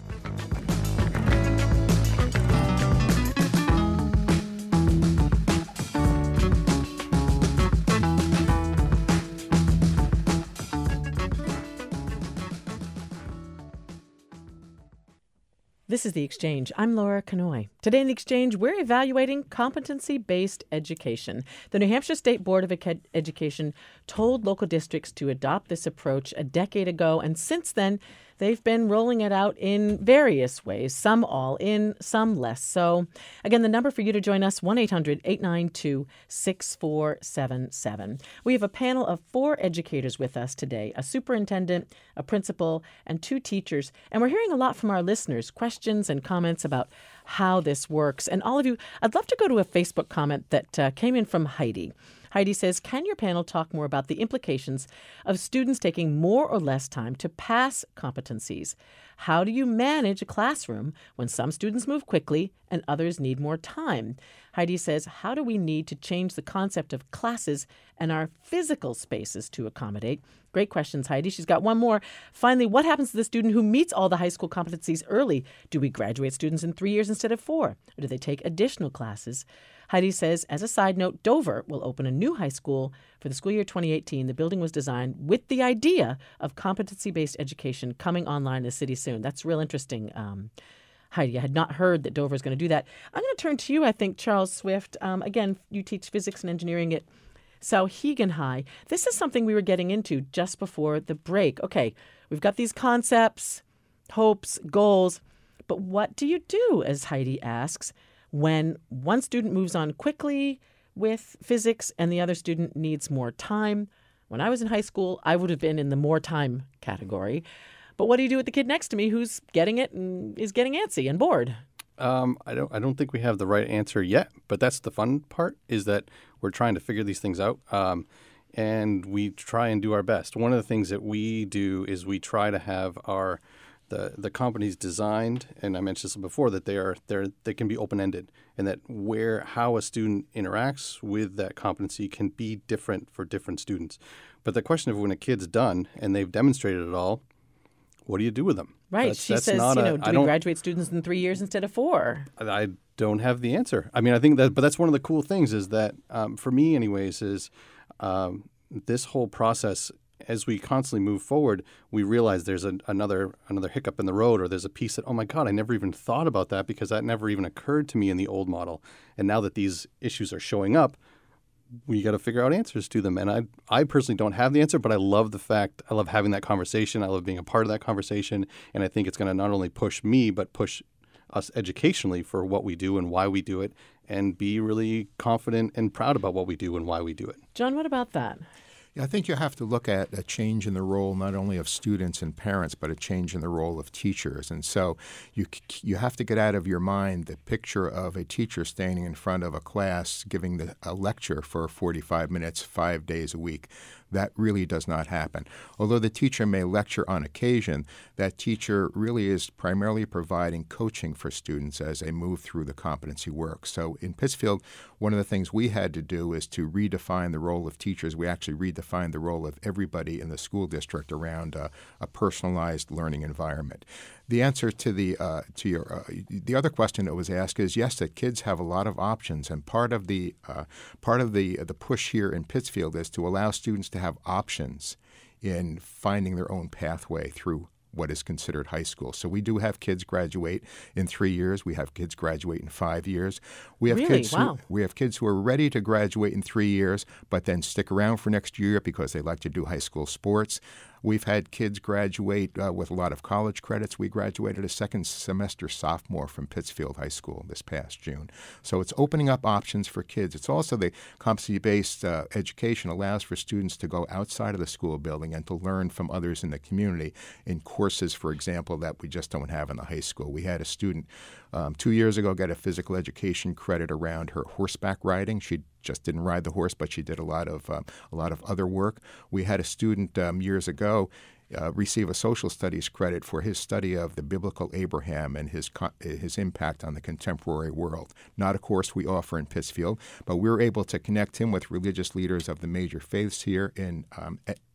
Speaker 5: This is The Exchange. I'm Laura Kanoy. Today in The Exchange, we're evaluating competency-based education. The New Hampshire State Board of Ed- Education told local districts to adopt this approach a decade ago, and since then, they've been rolling it out in various ways, some all in, some less so. Again, the number for you to join us, one eight hundred eight nine two six four seven seven. We have a panel of four educators with us today, a superintendent, a principal, and two teachers. And we're hearing a lot from our listeners, questions and comments about how this works. And all of you, I'd love to go to a Facebook comment that uh, came in from Heidi. Heidi says, can your panel talk more about the implications of students taking more or less time to pass competencies? How do you manage a classroom when some students move quickly and others need more time? Heidi says, how do we need to change the concept of classes and our physical spaces to accommodate? Great questions, Heidi. She's got one more. Finally, what happens to the student who meets all the high school competencies early? Do we graduate students in three years instead of four? Or do they take additional classes? Heidi says, as a side note, Dover will open a new high school for the school year twenty eighteen. The building was designed with the idea of competency-based education coming online in the city soon. That's real interesting, um, Heidi. I had not heard that Dover is going to do that. I'm going to turn to you, I think, Charles Swift. Um, again, you teach physics and engineering at Souhegan High. This is something we were getting into just before the break. Okay, we've got these concepts, hopes, goals, but what do you do, as Heidi asks, when one student moves on quickly with physics and the other student needs more time? When I was in high school, I would have been in the more time category. But what do you do with the kid next to me who's getting it and is getting antsy and bored?
Speaker 9: Um, I don't. I don't think we have the right answer yet. But that's the fun part, is that we're trying to figure these things out, um, and we try and do our best. One of the things that we do is we try to have our the the companies designed, and I mentioned this before, that they are they they can be open ended, and that where how a student interacts with that competency can be different for different students. But the question of when a kid's done and they've demonstrated it all, what do you do with them?
Speaker 5: Right.
Speaker 9: That's,
Speaker 5: she
Speaker 9: that's
Speaker 5: says,
Speaker 9: not
Speaker 5: you
Speaker 9: a,
Speaker 5: know, do we graduate students in three years instead of four?
Speaker 9: I don't have the answer. I mean, I think that, but that's one of the cool things is that, um, for me anyways, is um, this whole process, as we constantly move forward, we realize there's a, another another hiccup in the road, or there's a piece that, oh my God, I never even thought about that because that never even occurred to me in the old model. And now that these issues are showing up, we got to figure out answers to them. And I I personally don't have the answer, but I love the fact, I love having that conversation. I love being a part of that conversation. And I think it's going to not only push me, but push us educationally for what we do and why we do it, and be really confident and proud about what we do and why we do it.
Speaker 5: John, what about that?
Speaker 6: Yeah, I think you have to look at a change in the role not only of students and parents, but a change in the role of teachers. And so you you have to get out of your mind the picture of a teacher standing in front of a class giving the, a lecture for forty-five minutes, five days a week. That really does not happen. Although the teacher may lecture on occasion, that teacher really is primarily providing coaching for students as they move through the competency work. So in Pittsfield, one of the things we had to do is to redefine the role of teachers. We actually redefined the role of everybody in the school district around uh, a personalized learning environment. The answer to the uh, to your uh, the other question that was asked is yes, that kids have a lot of options, and part of the uh, part of the the push here in Pittsfield is to allow students to have options in finding their own pathway through what is considered high school. So we do have kids graduate in three years. We have kids graduate in five years. We have
Speaker 5: really?
Speaker 6: kids
Speaker 5: Wow.
Speaker 6: who, we have kids who are ready to graduate in three years, but then stick around for next year because they like to do high school sports. We've had kids graduate uh, with a lot of college credits. We graduated a second semester sophomore from Pittsfield High School this past June. So it's opening up options for kids. It's also the competency-based uh, education allows for students to go outside of the school building and to learn from others in the community in courses, for example, that we just don't have in the high school. We had a student um, two years ago get a physical education credit around her horseback riding. She just didn't ride the horse, but she did a lot of um, a lot of other work. We had a student um, years ago uh, receive a social studies credit for his study of the biblical Abraham and his co- his impact on the contemporary world. Not a course we offer in Pittsfield, but we were able to connect him with religious leaders of the major faiths here in um,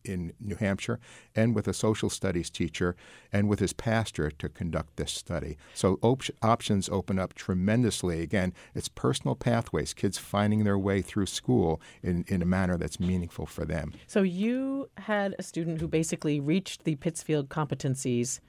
Speaker 6: in New Hampshire and with a social studies teacher and with his pastor to conduct this study. So op- options open up tremendously. Again, it's personal pathways, kids finding their way through school in, in a manner that's meaningful for them.
Speaker 5: So you had a student who basically reached the Pittsfield competencies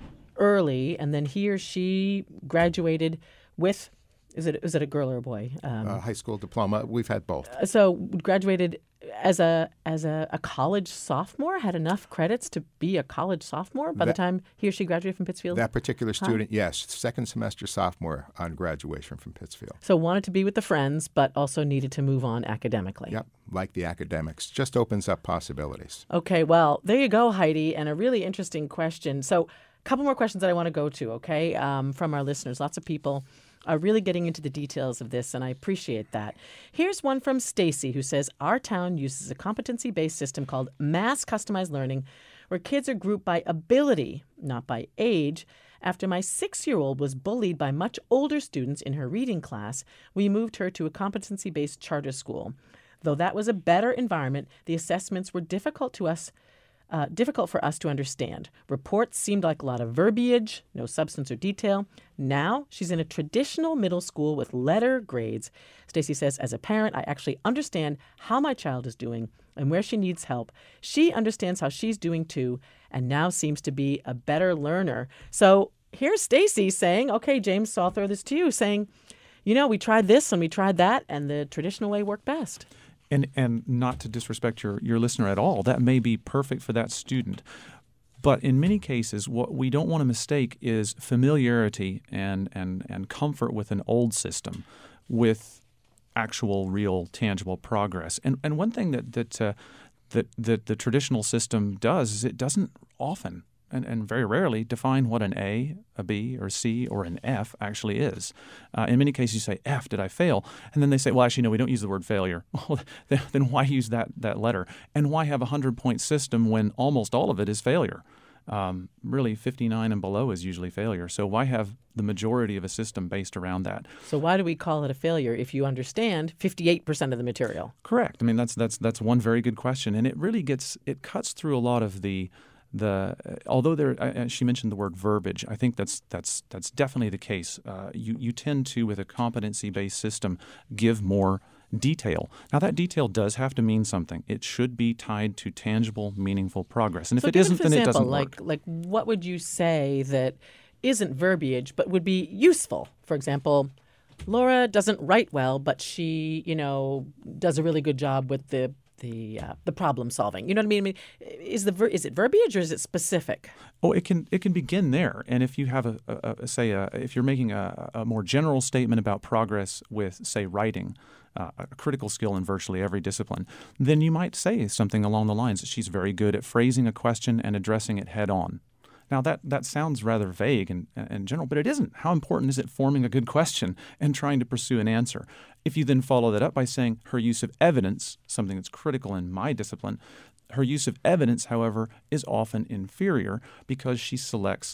Speaker 5: early, and then he or she graduated with, is it is it a girl or a boy? Um,
Speaker 6: uh, high school diploma. We've had both.
Speaker 5: So graduated as a as a, a college sophomore, had enough credits to be a college sophomore by
Speaker 6: That-
Speaker 5: the time he or she graduated from Pittsfield?
Speaker 6: That particular
Speaker 5: Huh?
Speaker 6: student, yes, second semester sophomore on graduation from Pittsfield.
Speaker 5: So wanted to be with the friends, but also needed to move on academically.
Speaker 6: Yep, like the academics. Just opens up possibilities.
Speaker 5: Okay, well, there you go, Heidi, and a really interesting question. So a couple more questions that I want to go to, okay, um, from our listeners. Lots of people are really getting into the details of this, and I appreciate that. Here's one from Stacy, who says, our town uses a competency-based system called mass customized learning, where kids are grouped by ability, not by age. After my six-year-old was bullied by much older students in her reading class, we moved her to a competency-based charter school. Though that was a better environment, the assessments were difficult to us Uh, difficult for us to understand. Reports seemed like a lot of verbiage, no substance or detail. Now she's in a traditional middle school with letter grades. Stacy says, as a parent, I actually understand how my child is doing and where she needs help. She understands how she's doing too, and now seems to be a better learner. So here's Stacy saying, okay, James, so I'll throw this to you, saying, you know, we tried this and we tried that, and the traditional way worked best.
Speaker 8: And and not to disrespect your, your listener at all, that may be perfect for that student. But in many cases, what we don't want to mistake is familiarity and, and, and comfort with an old system with actual, real, tangible progress. And and one thing that that uh, that, that the traditional system does is it doesn't often and, and very rarely define what an A, a B, or C, or an F actually is. Uh, in many cases, you say, F, did I fail? And then they say, well, actually, no, we don't use the word failure. Well, then, then why use that, that letter? And why have a hundred-point system when almost all of it is failure? Um, really, fifty-nine and below is usually failure. So why have the majority of a system based around that?
Speaker 5: So why do we call it a failure if you understand fifty-eight percent of the material?
Speaker 8: Correct. I mean, that's that's that's one very good question. And it really gets, it cuts through a lot of the The although there, uh, she mentioned the word verbiage. I think that's that's that's definitely the case. Uh, you you tend to, with a competency-based system, give more detail. Now that detail does have to mean something. It should be tied to tangible, meaningful progress. And if
Speaker 5: so
Speaker 8: it
Speaker 5: give
Speaker 8: isn't,
Speaker 5: an
Speaker 8: then
Speaker 5: example,
Speaker 8: it doesn't
Speaker 5: like,
Speaker 8: work.
Speaker 5: Like what would you say that isn't verbiage but would be useful? For example, Laura doesn't write well, but she, you know, does a really good job with the the uh, the problem solving. You know what I mean? I mean, is the ver- is it verbiage or is it specific?
Speaker 8: Oh, it can it can begin there. And if you have a, a, a say a, if you're making a, a more general statement about progress with, say, writing, uh, a critical skill in virtually every discipline, then you might say something along the lines that she's very good at phrasing a question and addressing it head on. Now, that, that sounds rather vague and, and general, but it isn't. How important is it forming a good question and trying to pursue an answer? If you then follow that up by saying her use of evidence, something that's critical in my discipline, her use of evidence, however, is often inferior because she selects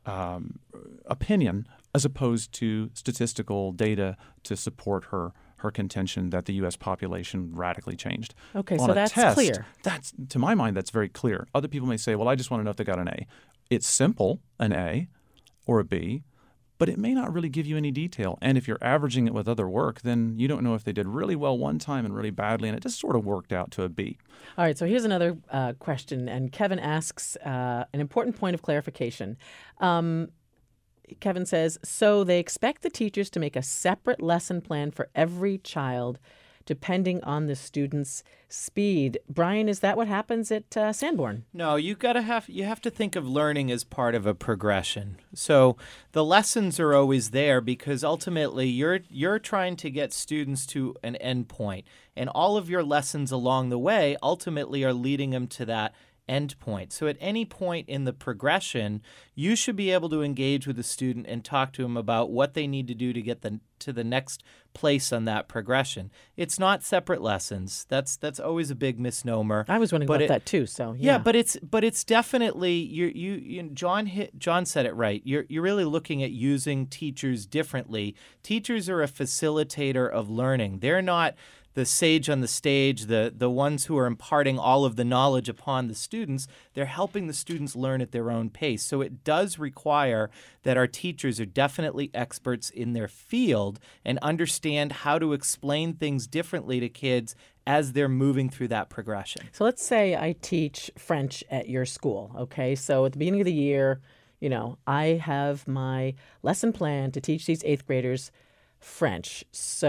Speaker 8: um, opinion as opposed to statistical data to support her her contention that the U S population radically changed.
Speaker 5: Okay,
Speaker 8: On
Speaker 5: so
Speaker 8: a
Speaker 5: that's
Speaker 8: test,
Speaker 5: clear.
Speaker 8: That's, to my mind, that's very clear. Other people may say, well, I just want to know if they got an A. It's simple, an A or a B, but it may not really give you any detail. And if you're averaging it with other work, then you don't know if they did really well one time and really badly, and it just sort of worked out to a B.
Speaker 5: All right, so here's another uh, question, and Kevin asks uh, an important point of clarification. Um, Kevin says, so they expect the teachers to make a separate lesson plan for every child depending on the student's speed. Brian, is that what happens at uh, Sanborn?
Speaker 7: No, you gotta have you have to think of learning as part of a progression. So the lessons are always there because ultimately you're you're trying to get students to an end point, and all of your lessons along the way ultimately are leading them to that end point. So at any point in the progression, you should be able to engage with the student and talk to them about what they need to do to get the, to the next place on that progression. It's not separate lessons. That's that's always a big misnomer.
Speaker 5: I was wondering
Speaker 7: but
Speaker 5: about
Speaker 7: it,
Speaker 5: that too. So yeah.
Speaker 7: yeah, but it's but it's definitely you you, you John hit, John said it right. You're you're really looking at using teachers differently. Teachers are a facilitator of learning. They're not the sage on the stage, the, the ones who are imparting all of the knowledge upon the students, they're helping the students learn at their own pace. So it does require that our teachers are definitely experts in their field and understand how to explain things differently to kids as they're moving through that progression.
Speaker 5: So let's say I teach French at your school, okay? So at the beginning of the year, you know, I have my lesson plan to teach these eighth graders French.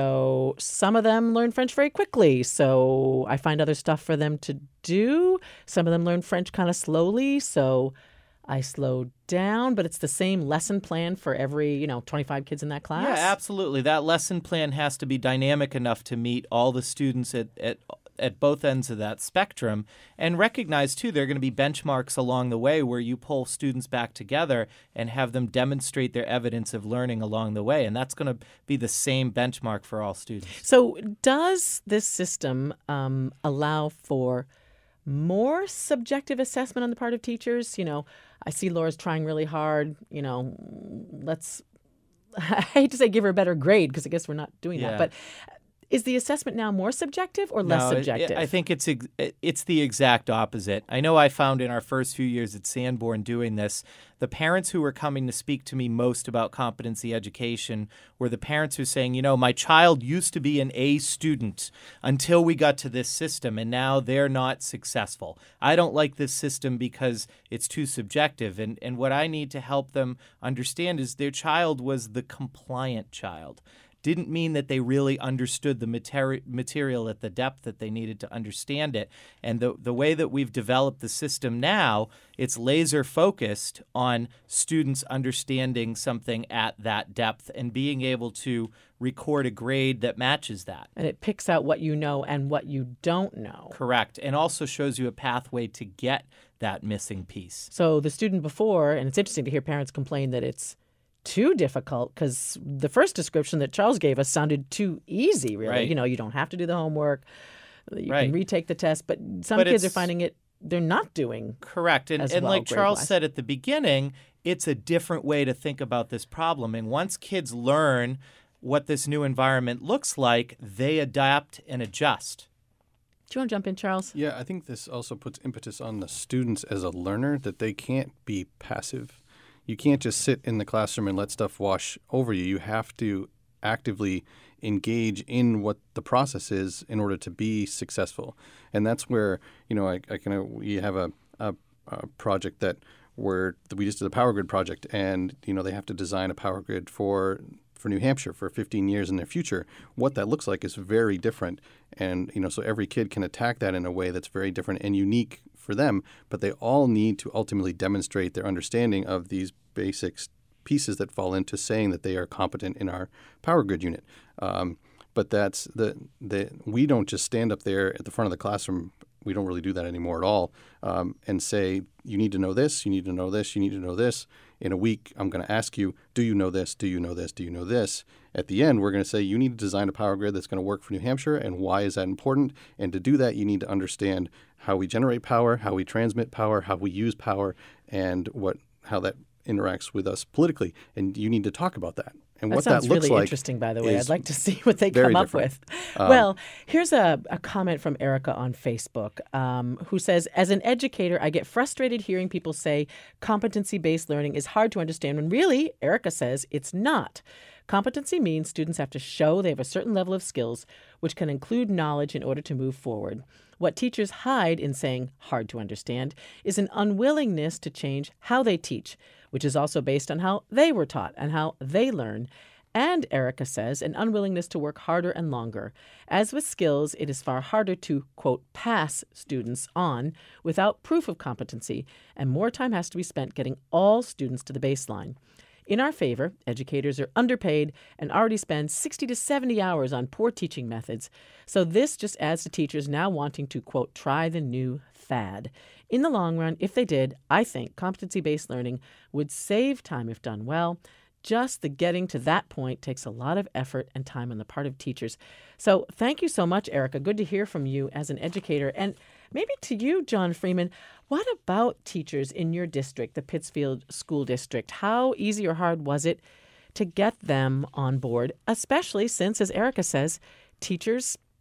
Speaker 5: So some of them learn French very quickly. So I find other stuff for them to do. Some of them learn French kind of slowly. So I slow down, but it's the same lesson plan for every, you know, twenty-five kids in that class.
Speaker 7: Yeah, absolutely. That lesson plan has to be dynamic enough to meet all the students at, at at both ends of that spectrum, and recognize, too, there are going to be benchmarks along the way where you pull students back together and have them demonstrate their evidence of learning along the way, and that's going to be the same benchmark for all students.
Speaker 5: So does this system um, allow for more subjective assessment on the part of teachers? You know, I see Laura's trying really hard, you know, let's, I hate to say give her a better grade because I guess we're not doing
Speaker 7: Yeah.
Speaker 5: that, but is the assessment now more subjective or less
Speaker 7: No, it-
Speaker 5: subjective?
Speaker 7: I think it's ex- it's the exact opposite. I know I found in our first few years at Sanborn doing this, the parents who were coming to speak to me most about competency education were the parents who were saying, you know, my child used to be an A student until we got to this system, and now they're not successful. I don't like this system because it's too subjective. And, and what I need to help them understand is their child was the compliant child. Didn't mean that they really understood the materi- material at the depth that they needed to understand it. And the the way that we've developed the system now, it's laser focused on students understanding something at that depth and being able to record a grade that matches that.
Speaker 5: And it picks out what you know and what you don't know.
Speaker 7: Correct. And also shows you a pathway to get that missing piece.
Speaker 5: So the student before, and it's interesting to hear parents complain that it's too difficult because the first description that Charles gave us sounded too easy, really.
Speaker 7: Right.
Speaker 5: You know, you don't have to do the homework. You
Speaker 7: Right.
Speaker 5: can retake the test, but some
Speaker 7: But
Speaker 5: kids are
Speaker 7: it's-
Speaker 5: finding it, they're not doing
Speaker 7: Correct. And,
Speaker 5: as
Speaker 7: and
Speaker 5: well
Speaker 7: like Charles
Speaker 5: grade-wise.
Speaker 7: said at the beginning, it's a different way to think about this problem. And once kids learn what this new environment looks like, they adapt and adjust.
Speaker 5: Do you want to jump in, Charles?
Speaker 9: Yeah, I think this also puts impetus on the students as a learner that they can't be passive. You can't just sit in the classroom and let stuff wash over you. You have to actively engage in what the process is in order to be successful. And that's where, you know, I, I kind of, we have a, a, a project that where we just did a power grid project, and, you know, they have to design a power grid for for New Hampshire for fifteen years in their future. What that looks like is very different. And, you know, so every kid can attack that in a way that's very different and unique for them, but they all need to ultimately demonstrate their understanding of these basic pieces that fall into saying that they are competent in our power grid unit. Um, but that's the, the we don't just stand up there at the front of the classroom. We don't really do that anymore at all, um, and say, you need to know this, you need to know this, you need to know this. In a week, I'm going to ask you, do you know this, do you know this, do you know this? At the end, we're going to say, you need to design a power grid that's going to work for New Hampshire, and why is that important? And to do that, you need to understand how we generate power, how we transmit power, how we use power, and what how that interacts with us politically. And you need to talk about that. And
Speaker 5: That
Speaker 9: what
Speaker 5: sounds
Speaker 9: that looks
Speaker 5: really
Speaker 9: like
Speaker 5: interesting, by the way.
Speaker 9: is
Speaker 5: I'd like to see what they
Speaker 9: very
Speaker 5: come up
Speaker 9: different.
Speaker 5: with.
Speaker 9: Um,
Speaker 5: well, here's a, a comment from Erica on Facebook, um, who says, as an educator, I get frustrated hearing people say competency-based learning is hard to understand when really, Erica says, it's not. Competency means students have to show they have a certain level of skills, which can include knowledge in order to move forward. What teachers hide in saying hard to understand is an unwillingness to change how they teach, which is also based on how they were taught and how they learn. And, Erica says, an unwillingness to work harder and longer. As with skills, it is far harder to, quote, pass students on without proof of competency, and more time has to be spent getting all students to the baseline. In our favor, educators are underpaid and already spend sixty to seventy hours on poor teaching methods. So this just adds to teachers now wanting to, quote, try the new fad. In the long run, if they did, I think competency-based learning would save time if done well. Just the getting to that point takes a lot of effort and time on the part of teachers. So thank you so much, Erica. Good to hear from you as an educator. And maybe to you, John Freeman, what about teachers in your district, the Pittsfield School District? How easy or hard was it to get them on board, especially since, as Erica says, teachers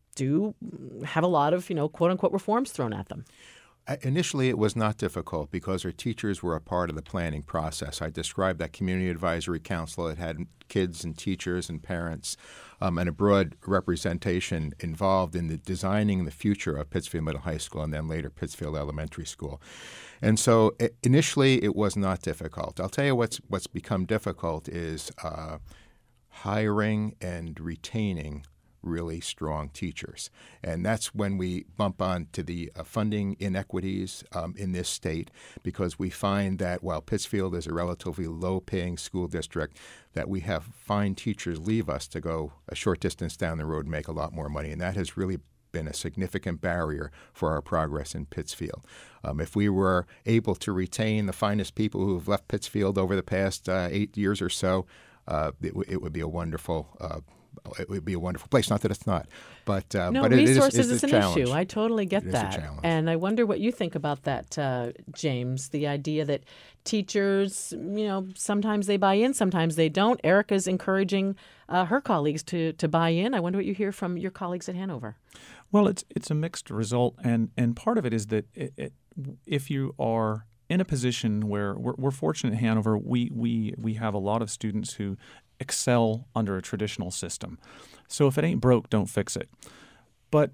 Speaker 5: do have a lot of, you know, quote unquote reforms thrown at them.
Speaker 6: Initially, it was not difficult because our teachers were a part of the planning process. I described that community advisory council that had kids and teachers and parents um, and a broad representation involved in the designing the future of Pittsfield Middle High School and then later Pittsfield Elementary School. And so it, initially, it was not difficult. I'll tell you what's what's become difficult is uh, hiring and retaining really strong teachers. And that's when we bump on to the uh, funding inequities um, in this state, because we find that while Pittsfield is a relatively low-paying school district, that we have fine teachers leave us to go a short distance down the road and make a lot more money. And that has really been a significant barrier for our progress in Pittsfield. Um, if we were able to retain the finest people who have left Pittsfield over the past uh, eight years or so, uh, it, w- it would be a wonderful uh, It would be a wonderful place. Not that it's not, but uh,
Speaker 5: no,
Speaker 6: but it,
Speaker 5: resources
Speaker 6: it is,
Speaker 5: is
Speaker 6: a
Speaker 5: an
Speaker 6: challenge.
Speaker 5: issue. I totally get
Speaker 6: it
Speaker 5: that,
Speaker 6: is a challenge.
Speaker 5: And I wonder what you think about that, uh, James. The idea that teachers, you know, sometimes they buy in, sometimes they don't. Erica's encouraging uh, her colleagues to to buy in. I wonder what you hear from your colleagues at Hanover.
Speaker 8: Well, it's it's a mixed result, and and part of it is that it, it, if you are in a position where we're, we're fortunate at Hanover, we we we have a lot of students who excel under a traditional system. So if it ain't broke, don't fix it. But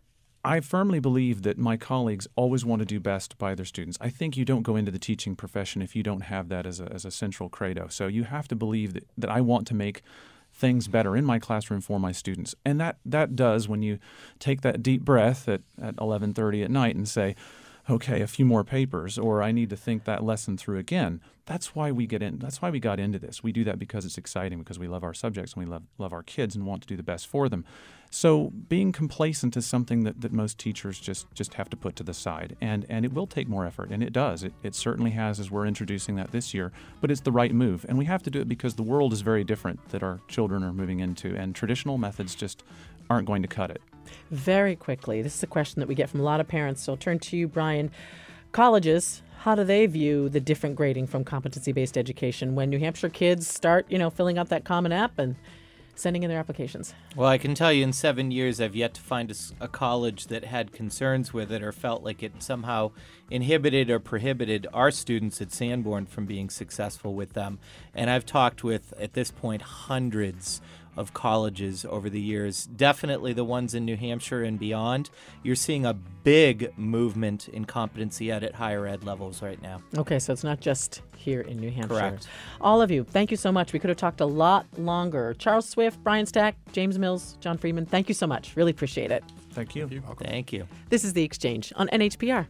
Speaker 8: I firmly believe that my colleagues always want to do best by their students. I think you don't go into the teaching profession if you don't have that as a, as a central credo. So you have to believe that, that I want to make things better in my classroom for my students. And that, that does when you take that deep breath at, at eleven thirty at night and say, okay, a few more papers, or I need to think that lesson through again. That's why we get in. That's why we got into this. We do that because it's exciting, because we love our subjects and we love love our kids and want to do the best for them. So being complacent is something that, that most teachers just, just have to put to the side, and and it will take more effort, and it does. It it certainly has, as we're introducing that this year. But it's the right move, and we have to do it because the world is very different that our children are moving into, and traditional methods just aren't going to cut it.
Speaker 5: Very quickly, this is a question that we get from a lot of parents, so I'll turn to you, Brian. Colleges, how do they view the different grading from competency-based education when New Hampshire kids start, you know, filling out that Common App and sending in their applications?
Speaker 7: Well, I can tell you in seven years I've yet to find a, a college that had concerns with it or felt like it somehow inhibited or prohibited our students at Sanborn from being successful with them. And I've talked with, at this point, hundreds of colleges over the years, definitely the ones in New Hampshire and beyond. You're seeing a big movement in competency ed at higher ed levels right now.
Speaker 5: Okay, so it's not just here in New Hampshire.
Speaker 7: Correct.
Speaker 5: All of you, thank you so much. We could have talked a lot longer. Charles Swift, Brian Stack, James Mills, John Freeman, thank you so much. Really appreciate it.
Speaker 8: Thank you.
Speaker 7: Thank you.
Speaker 5: This is The Exchange on N H P R.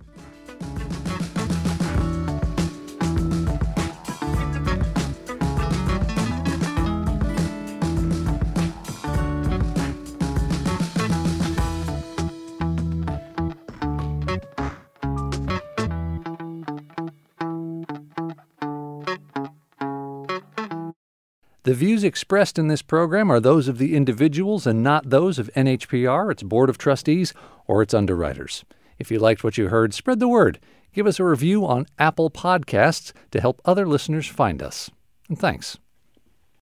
Speaker 2: The views expressed in this program are those of the individuals and not those of N H P R, its Board of Trustees, or its underwriters. If you liked what you heard, spread the word. Give us a review on Apple Podcasts to help other listeners find us. And thanks.